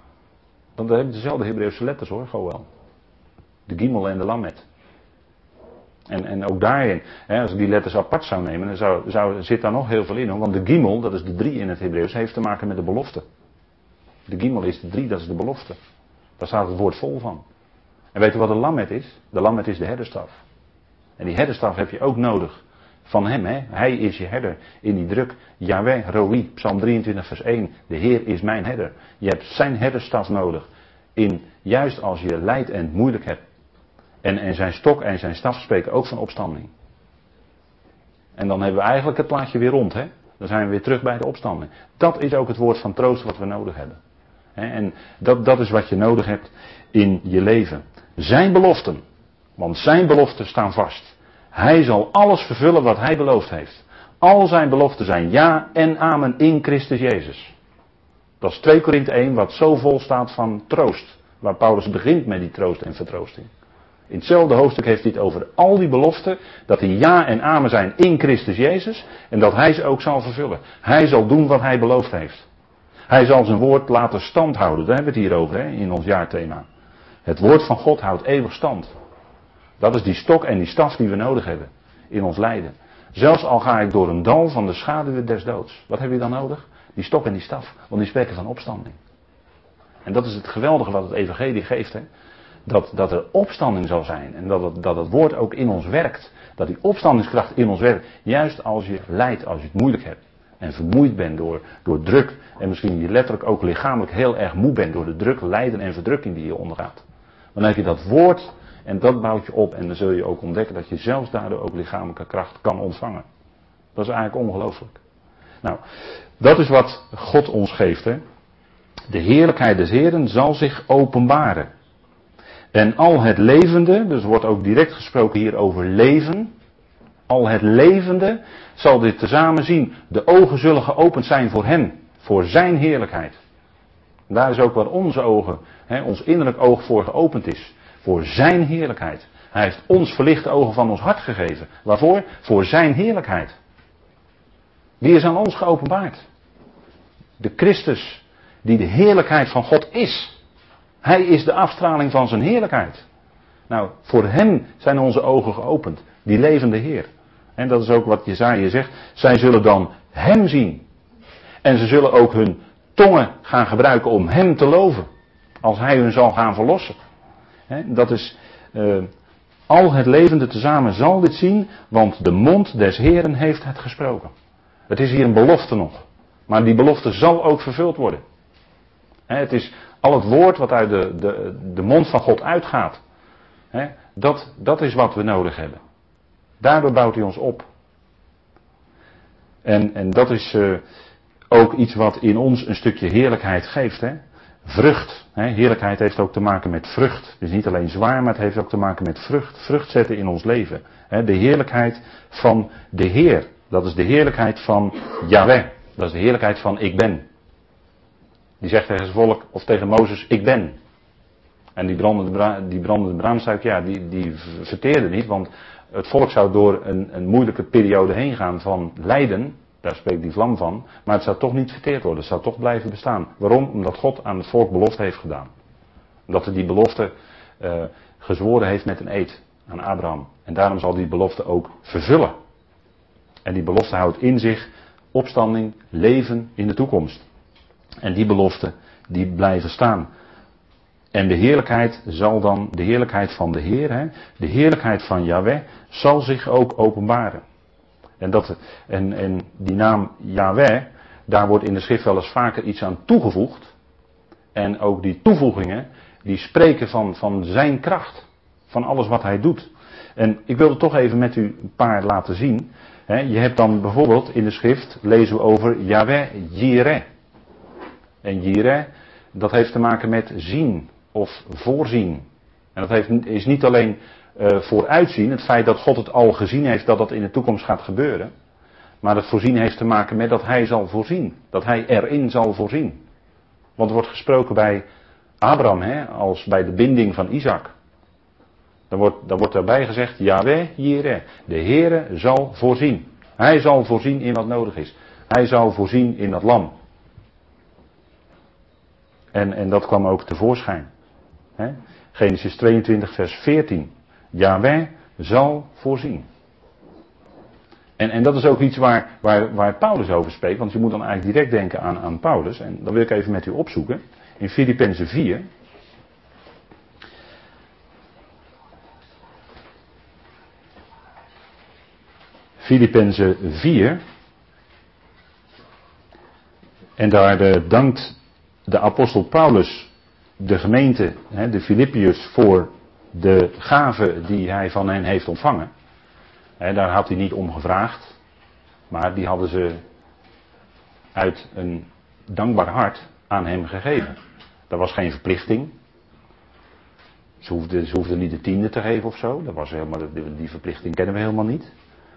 Dan hebben we dezelfde Hebreeuwse letters hoor, Goël. De Gimel en de Lamet. En, en ook daarin, hè, als ik die letters apart zou nemen, dan zou, zou, zit daar nog heel veel in. Hoor. Want de Gimel, dat is de drie in het Hebreeuws, heeft te maken met de belofte. De Gimel is de drie, dat is de belofte. Daar staat het woord vol van. En weet u wat de Lamet is? De Lamet is de herderstaf. En die herderstaf heb je ook nodig van hem. Hè? Hij is je herder in die druk. Yahweh, Roi, Psalm drieëntwintig vers één. De Heer is mijn herder. Je hebt zijn herderstaf nodig. In, juist als je lijdt en moeilijk hebt. En, en zijn stok en zijn staf spreken ook van opstanding. En dan hebben we eigenlijk het plaatje weer rond. Hè? Dan zijn we weer terug bij de opstanding. Dat is ook het woord van troost wat we nodig hebben. Hè? En dat, dat is wat je nodig hebt in je leven. Zijn beloften. Want zijn beloften staan vast. Hij zal alles vervullen wat hij beloofd heeft. Al zijn beloften zijn ja en amen in Christus Jezus. Dat is twee Korinthe één wat zo vol staat van troost. Waar Paulus begint met die troost en vertroosting. In hetzelfde hoofdstuk heeft hij het over al die beloften. Dat die ja en amen zijn in Christus Jezus. En dat hij ze ook zal vervullen. Hij zal doen wat hij beloofd heeft. Hij zal zijn woord laten stand houden. Daar hebben we het hier over hè, in ons jaarthema. Het woord van God houdt eeuwig stand. Dat is die stok en die staf die we nodig hebben in ons lijden. Zelfs al ga ik door een dal van de schaduw des doods. Wat heb je dan nodig? Die stok en die staf. Want die spreken van opstanding. En dat is het geweldige wat het evangelie geeft. Hè? Dat, dat er opstanding zal zijn. En dat het, dat het woord ook in ons werkt. Dat die opstandingskracht in ons werkt. Juist als je lijdt, als je het moeilijk hebt. En vermoeid bent door, door druk. En misschien je letterlijk ook lichamelijk heel erg moe bent door de druk, lijden en verdrukking die je ondergaat. Dan heb je dat woord en dat bouwt je op. En dan zul je ook ontdekken dat je zelfs daardoor ook lichamelijke kracht kan ontvangen. Dat is eigenlijk ongelooflijk. Nou, dat is wat God ons geeft. Hè? De heerlijkheid des Heeren zal zich openbaren. En al het levende, dus er wordt ook direct gesproken hier over leven. Al het levende zal dit tezamen zien. De ogen zullen geopend zijn voor hem. Voor zijn heerlijkheid. Daar is ook waar onze ogen, hè, ons innerlijk oog voor geopend is. Voor zijn heerlijkheid. Hij heeft ons verlichte ogen van ons hart gegeven. Waarvoor? Voor zijn heerlijkheid. Die is aan ons geopenbaard. De Christus die de heerlijkheid van God is. Hij is de afstraling van zijn heerlijkheid. Nou, voor hem zijn onze ogen geopend. Die levende Heer. En dat is ook wat Jesaja zegt. Zij zullen dan hem zien. En ze zullen ook hun tongen gaan gebruiken om hem te loven. Als hij hun zal gaan verlossen. He, dat is Uh, al het levende tezamen zal dit zien, want de mond des Heeren heeft het gesproken. Het is hier een belofte nog. Maar die belofte zal ook vervuld worden. He, het is al het woord wat uit de, de, de mond van God uitgaat. He, dat, dat is wat we nodig hebben. Daardoor bouwt hij ons op. En, en dat is uh, ook iets wat in ons een stukje heerlijkheid geeft. Hè? Vrucht. Hè? Heerlijkheid heeft ook te maken met vrucht. Het is niet alleen zwaar, maar het heeft ook te maken met vrucht. Vrucht zetten in ons leven. Hè? De heerlijkheid van de Heer. Dat is de heerlijkheid van Yahweh. Dat is de heerlijkheid van ik ben. Die zegt tegen zijn volk of tegen Mozes ik ben. En die brandende, bra- die brandende braamstruik, ja, die, die verteerde niet. Want het volk zou door een, een moeilijke periode heen gaan van lijden. Daar spreekt die vlam van. Maar het zou toch niet verteerd worden. Het zou toch blijven bestaan. Waarom? Omdat God aan het volk belofte heeft gedaan. Omdat hij die belofte uh, gezworen heeft met een eed aan Abraham. En daarom zal die belofte ook vervullen. En die belofte houdt in zich opstanding, leven in de toekomst. En die beloften, die blijven staan. En de heerlijkheid zal dan, de heerlijkheid van de Heer, hè, de heerlijkheid van Yahweh, zal zich ook openbaren. En, dat, en, en die naam Yahweh, daar wordt in de schrift wel eens vaker iets aan toegevoegd. En ook die toevoegingen, die spreken van, van zijn kracht. Van alles wat hij doet. En ik wilde toch even met u een paar laten zien. He, je hebt dan bijvoorbeeld in de schrift, lezen we over Yahweh Jireh. En Jireh, dat heeft te maken met zien of voorzien. En dat heeft, is niet alleen uh, vooruitzien, het feit dat God het al gezien heeft dat dat in de toekomst gaat gebeuren. Maar het voorzien heeft te maken met dat hij zal voorzien. Dat hij erin zal voorzien. Want er wordt gesproken bij Abraham, hè, als bij de binding van Isaac. Dan wordt, dan wordt daarbij gezegd, Yahweh Jireh, de Heere zal voorzien. Hij zal voorzien in wat nodig is. Hij zal voorzien in dat lam. En, en dat kwam ook tevoorschijn. He? Genesis tweeëntwintig vers veertien. Yahweh zal voorzien. En, en dat is ook iets waar, waar, waar Paulus over spreekt. Want je moet dan eigenlijk direct denken aan, aan Paulus. En dat wil ik even met u opzoeken. In Filippenzen vier. Filippenzen vier. En daar de, dankt de apostel Paulus de gemeente, de Filippiërs, voor de gave die hij van hen heeft ontvangen. Daar had hij niet om gevraagd, maar die hadden ze uit een dankbaar hart aan hem gegeven. Dat was geen verplichting. Ze hoefden, ze hoefden niet de tiende te geven of zo. Dat was helemaal, die verplichting kennen we helemaal niet.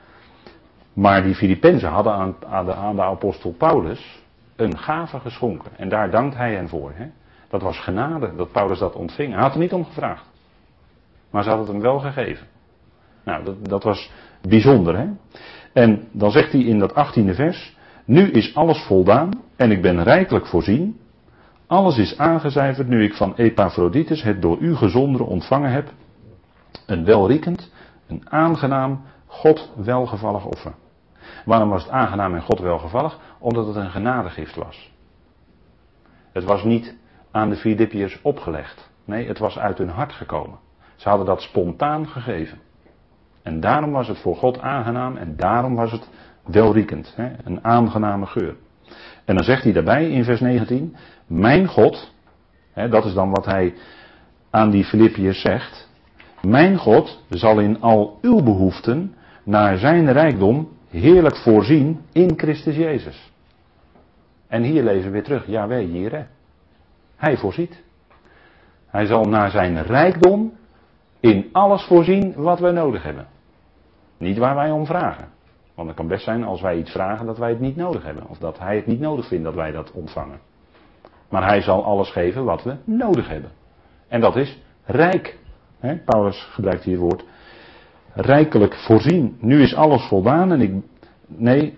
Maar die Filippenzen hadden aan, aan, de, aan de apostel Paulus een gave geschonken. En daar dankt hij hen voor. Hè? Dat was genade, dat Paulus dat ontving. Hij had er niet om gevraagd. Maar ze hadden het hem wel gegeven. Nou, dat, dat was bijzonder. Hè? En dan zegt hij in dat achttiende vers. Nu is alles voldaan en ik ben rijkelijk voorzien. Alles is aangezuiverd nu ik van Epaphroditus het door u gezondere ontvangen heb. Een welriekend, een aangenaam, God welgevallig offer. Waarom was het aangenaam en God welgevallig? Omdat het een genadegift was. Het was niet aan de Filippiërs opgelegd. Nee, het was uit hun hart gekomen. Ze hadden dat spontaan gegeven. En daarom was het voor God aangenaam en daarom was het welriekend. Hè? Een aangename geur. En dan zegt hij daarbij in vers negentien. Mijn God, hè, dat is dan wat hij aan die Filippiërs zegt. Mijn God zal in al uw behoeften naar zijn rijkdom heerlijk voorzien in Christus Jezus. En hier lezen we weer terug. Yahweh Jireh. Hij voorziet. Hij zal naar zijn rijkdom in alles voorzien wat wij nodig hebben. Niet waar wij om vragen. Want het kan best zijn als wij iets vragen dat wij het niet nodig hebben. Of dat hij het niet nodig vindt dat wij dat ontvangen. Maar hij zal alles geven wat we nodig hebben. En dat is rijk. He, Paulus gebruikt hier het woord rijkelijk voorzien. Nu is alles voldaan en ik... Nee...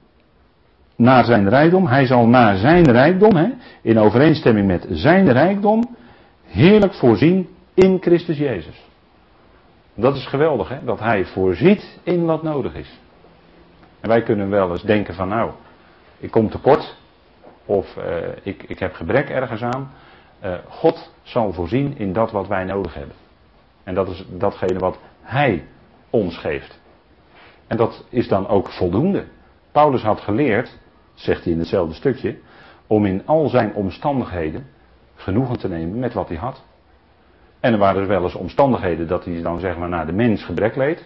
Naar zijn rijkdom. Hij zal naar zijn rijkdom, hè, in overeenstemming met zijn rijkdom, heerlijk voorzien in Christus Jezus. Dat is geweldig, hè, dat hij voorziet in wat nodig is. En wij kunnen wel eens denken van nou, ik kom tekort, of uh, ik, ik heb gebrek ergens aan. Uh, God zal voorzien in dat wat wij nodig hebben. En dat is datgene wat hij ons geeft. En dat is dan ook voldoende. Paulus had geleerd, zegt hij in hetzelfde stukje, om in al zijn omstandigheden genoegen te nemen met wat hij had. En er waren dus wel eens omstandigheden dat hij dan zeg maar naar de mens gebrek leed.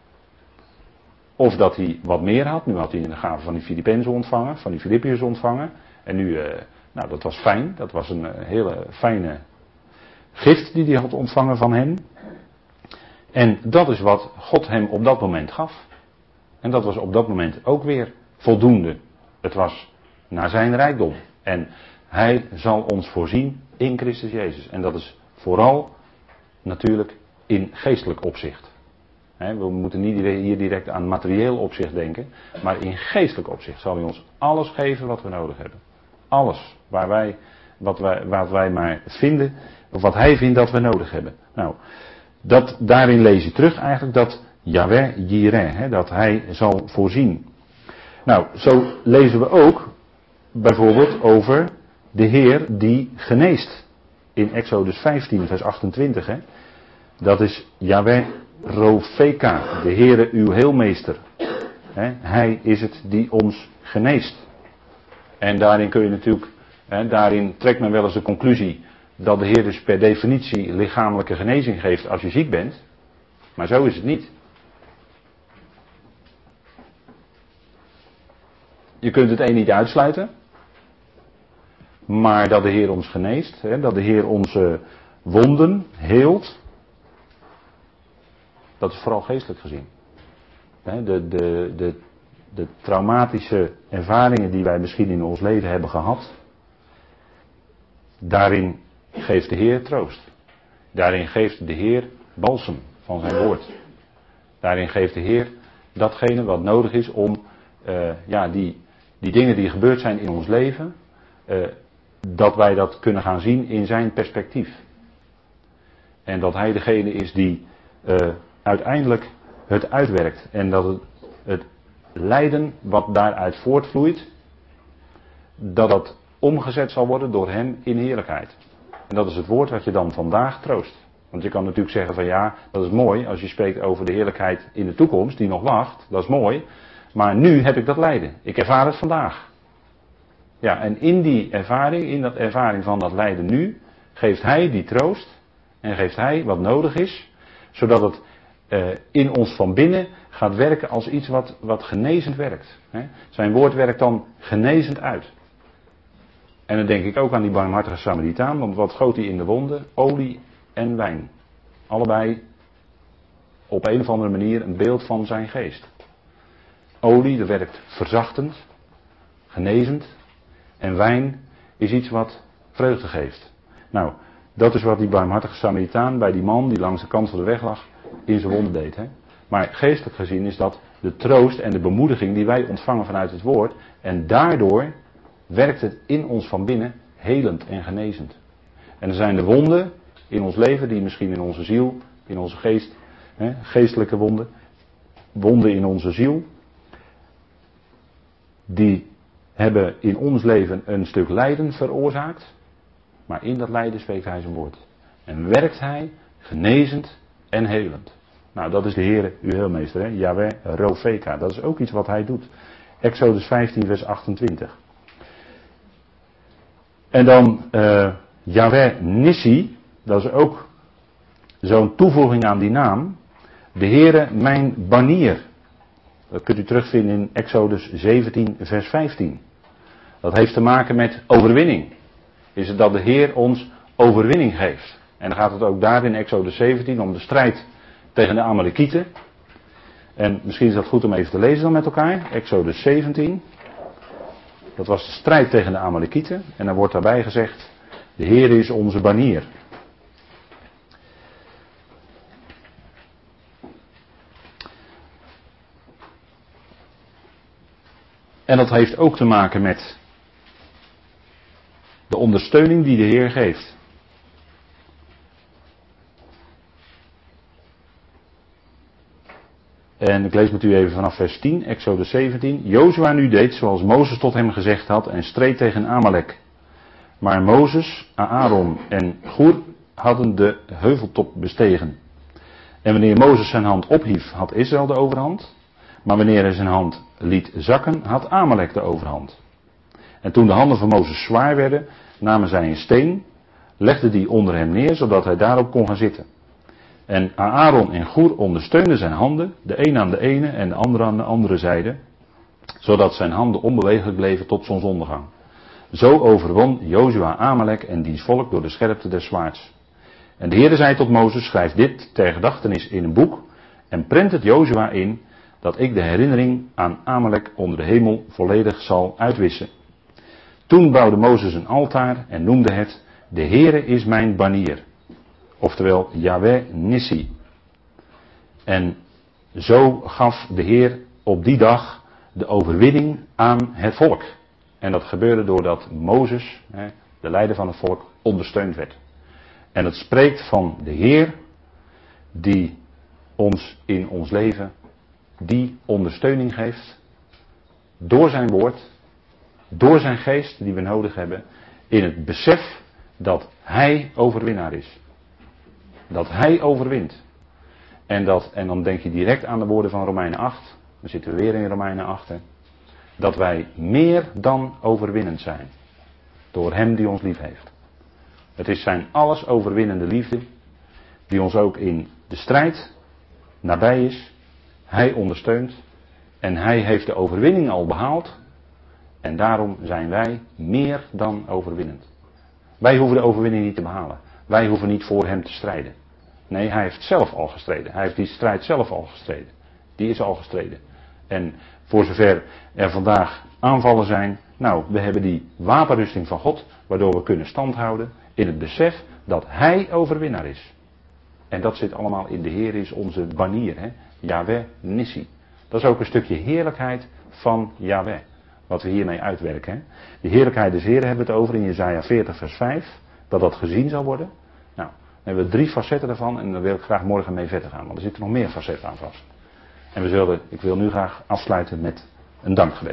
Of dat hij wat meer had. Nu had hij de gave van die Filippenzen ontvangen, van die Filippiërs ontvangen. En nu, uh, nou dat was fijn, dat was een uh, hele fijne gift die hij had ontvangen van hem. En dat is wat God hem op dat moment gaf. En dat was op dat moment ook weer voldoende. Het was naar zijn rijkdom. En hij zal ons voorzien in Christus Jezus. En dat is vooral natuurlijk in geestelijk opzicht. He, we moeten niet hier direct aan materieel opzicht denken. Maar in geestelijk opzicht zal hij ons alles geven wat we nodig hebben. Alles waar wij, wat wij, wat wij maar vinden. Of wat hij vindt dat we nodig hebben. Nou, dat, daarin lees je terug eigenlijk dat Yahweh Jireh, dat hij zal voorzien. Nou, zo lezen we ook bijvoorbeeld over de Heer die geneest. In Exodus vijftien vers achtentwintig. Hè. Dat is Yahweh Rofeka, de Heere uw heelmeester. Hè. Hij is het die ons geneest. En daarin kun je natuurlijk, hè, daarin trekt men wel eens de conclusie dat de Heer dus per definitie lichamelijke genezing geeft als je ziek bent. Maar zo is het niet. Je kunt het een niet uitsluiten. Maar dat de Heer ons geneest, hè, dat de Heer onze wonden heelt. Dat is vooral geestelijk gezien. Hè, de, de, de, de traumatische ervaringen die wij misschien in ons leven hebben gehad. Daarin geeft de Heer troost. Daarin geeft de Heer balsem van zijn woord. Daarin geeft de Heer datgene wat nodig is om uh, ja, die, die dingen die gebeurd zijn in ons leven, uh, dat wij dat kunnen gaan zien in zijn perspectief. En dat hij degene is die uh, uiteindelijk het uitwerkt. En dat het, het lijden wat daaruit voortvloeit, dat dat omgezet zal worden door hem in heerlijkheid. En dat is het woord wat je dan vandaag troost. Want je kan natuurlijk zeggen van ja, dat is mooi als je spreekt over de heerlijkheid in de toekomst die nog wacht. Dat is mooi. Maar nu heb ik dat lijden. Ik ervaar het vandaag. Ja, en in die ervaring, in dat ervaring van dat lijden nu, geeft hij die troost. En geeft hij wat nodig is. Zodat het uh, in ons van binnen gaat werken als iets wat, wat genezend werkt. Hè? Zijn woord werkt dan genezend uit. En dan denk ik ook aan die barmhartige Samaritaan. Want wat goot hij in de wonden? Olie en wijn. Allebei op een of andere manier een beeld van zijn geest. Olie, dat werkt verzachtend, genezend. En wijn is iets wat vreugde geeft. Nou, dat is wat die barmhartige Samaritaan bij die man die langs de kant van de weg lag in zijn wonden deed. Hè? Maar geestelijk gezien is dat de troost en de bemoediging die wij ontvangen vanuit het woord. En daardoor werkt het in ons van binnen helend en genezend. En er zijn de wonden in ons leven die misschien in onze ziel, in onze geest, hè, geestelijke wonden, wonden in onze ziel, die hebben in ons leven een stuk lijden veroorzaakt, maar in dat lijden spreekt hij zijn woord. En werkt hij genezend en helend. Nou, dat is de Heere, uw heelmeester, hè? Yahweh Rofeka. Dat is ook iets wat hij doet. Exodus vijftien vers achtentwintig. En dan uh, Yahweh Nissi, dat is ook zo'n toevoeging aan die naam. De Heere mijn banier. Dat kunt u terugvinden in Exodus zeventien vers vijftien. Dat heeft te maken met overwinning. Is het dat de Heer ons overwinning geeft. En dan gaat het ook daar in Exodus zeventien om de strijd tegen de Amalekieten. En misschien is dat goed om even te lezen dan met elkaar. Exodus zeventien. Dat was de strijd tegen de Amalekieten. En dan wordt daarbij gezegd, de Heer is onze banier. En dat heeft ook te maken met de ondersteuning die de Heer geeft. En ik lees met u even vanaf vers tien, Exodus zeventien. Jozua nu deed zoals Mozes tot hem gezegd had en streed tegen Amalek. Maar Mozes, Aaron en Goer hadden de heuveltop bestegen. En wanneer Mozes zijn hand ophief, had Israël de overhand. Maar wanneer hij zijn hand liet zakken, had Amalek de overhand. En toen de handen van Mozes zwaar werden, namen zij een steen, legden die onder hem neer, zodat hij daarop kon gaan zitten. En Aaron en Goer ondersteunden zijn handen, de een aan de ene en de andere aan de andere zijde, zodat zijn handen onbewegelijk bleven tot zonsondergang. Zo overwon Jozua Amalek en diens volk door de scherpte des zwaards. En de Heere zei tot Mozes, schrijf dit ter gedachtenis in een boek en prent het Jozua in, dat ik de herinnering aan Amalek onder de hemel volledig zal uitwissen. Toen bouwde Mozes een altaar en noemde het, de Heere is mijn banier. Oftewel, Yahweh Nissi. En zo gaf de Heer op die dag de overwinning aan het volk. En dat gebeurde doordat Mozes, de leider van het volk, ondersteund werd. En het spreekt van de Heer die ons in ons leven die ondersteuning geeft door zijn woord, door zijn geest die we nodig hebben, in het besef dat hij overwinnaar is. Dat hij overwint. En, dat, en dan denk je direct aan de woorden van Romeinen acht. Dan zitten we weer in Romeinen acht. Hè. Dat wij meer dan overwinnend zijn. Door hem die ons lief heeft. Het is zijn alles overwinnende liefde. Die ons ook in de strijd nabij is. Hij ondersteunt. En hij heeft de overwinning al behaald. En daarom zijn wij meer dan overwinnend. Wij hoeven de overwinning niet te behalen. Wij hoeven niet voor hem te strijden. Nee, hij heeft zelf al gestreden. Hij heeft die strijd zelf al gestreden. Die is al gestreden. En voor zover er vandaag aanvallen zijn, nou, we hebben die wapenrusting van God, waardoor we kunnen standhouden in het besef dat hij overwinnaar is. En dat zit allemaal in de Heer, is onze banier, hè? Yahweh Nissi. Dat is ook een stukje heerlijkheid van Yahweh, wat we hiermee uitwerken. Hè? De heerlijkheid des Heeren hebben we het over in Jesaja veertig vers vijf, dat dat gezien zal worden. Nou, dan hebben we drie facetten daarvan en daar wil ik graag morgen mee verder gaan, want er zitten nog meer facetten aan vast. En we zullen, ik wil nu graag afsluiten met een dankgebed.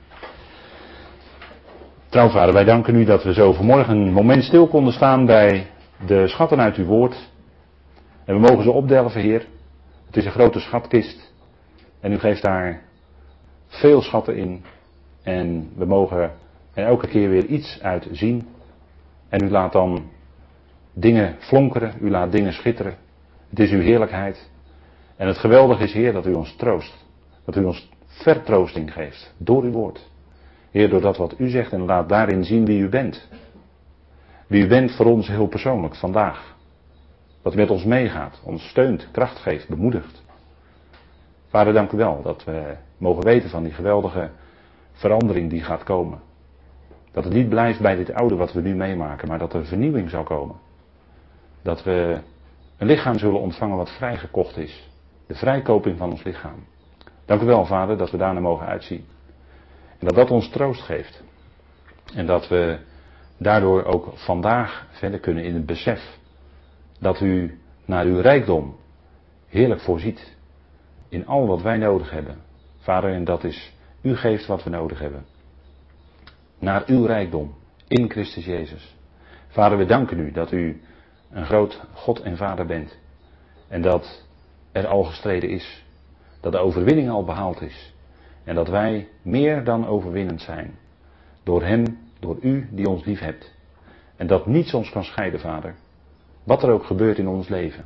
Trouw Vader, wij danken u dat we zo vanmorgen een moment stil konden staan bij de schatten uit uw woord. En we mogen ze opdelven, Heer. Het is een grote schatkist. En u geeft daar veel schatten in. En we mogen er elke keer weer iets uit zien. En u laat dan dingen flonkeren, u laat dingen schitteren. Het is uw heerlijkheid. En het geweldige is, Heer, dat u ons troost. Dat u ons vertroosting geeft door uw woord. Heer, door dat wat u zegt en laat daarin zien wie u bent. Wie u bent voor ons heel persoonlijk vandaag. Dat u met ons meegaat, ons steunt, kracht geeft, bemoedigt. Vader, dank u wel dat we mogen weten van die geweldige verandering die gaat komen. Dat het niet blijft bij dit oude wat we nu meemaken, maar dat er vernieuwing zal komen. Dat we een lichaam zullen ontvangen wat vrijgekocht is. De vrijkoping van ons lichaam. Dank u wel, Vader, dat we daarna mogen uitzien. En dat dat ons troost geeft. En dat we daardoor ook vandaag verder kunnen in het besef dat u naar uw rijkdom heerlijk voorziet. In al wat wij nodig hebben. Vader, en dat is, u geeft wat we nodig hebben. Naar uw rijkdom in Christus Jezus. Vader, we danken u dat u een groot God en Vader bent. En dat er al gestreden is. Dat de overwinning al behaald is. En dat wij meer dan overwinnend zijn. Door hem, door u die ons lief hebt. En dat niets ons kan scheiden, Vader. Wat er ook gebeurt in ons leven.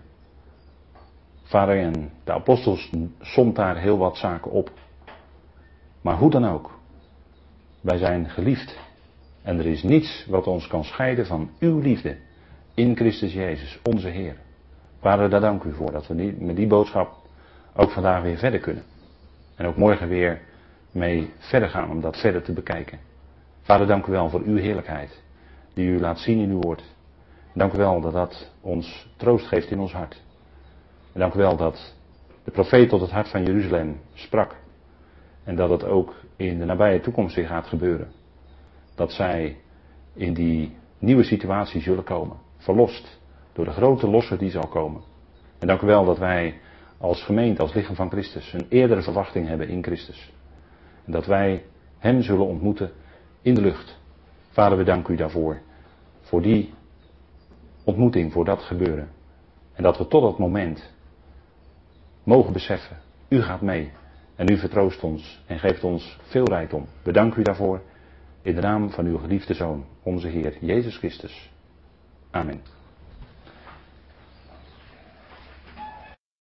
Vader, en de apostels somt daar heel wat zaken op. Maar hoe dan ook. Wij zijn geliefd. En er is niets wat ons kan scheiden van uw liefde. In Christus Jezus, onze Heer. Vader, daar dank u voor dat we met die boodschap ook vandaag weer verder kunnen. En ook morgen weer mee verder gaan om dat verder te bekijken. Vader, dank u wel voor uw heerlijkheid. Die u laat zien in uw woord. Dank u wel dat dat ons troost geeft in ons hart. En dank u wel dat de profeet tot het hart van Jeruzalem sprak. En dat het ook in de nabije toekomst weer gaat gebeuren. Dat zij in die nieuwe situatie zullen komen. Verlost door de grote losser die zal komen. En dank u wel dat wij als gemeente, als lichaam van Christus, een eerdere verwachting hebben in Christus. En dat wij hem zullen ontmoeten in de lucht. Vader, we danken u daarvoor. Voor die ontmoeting, voor dat gebeuren. En dat we tot dat moment mogen beseffen, u gaat mee en u vertroost ons en geeft ons veel rijkdom. Bedank u daarvoor in de naam van uw geliefde Zoon, onze Heer Jezus Christus. Amen.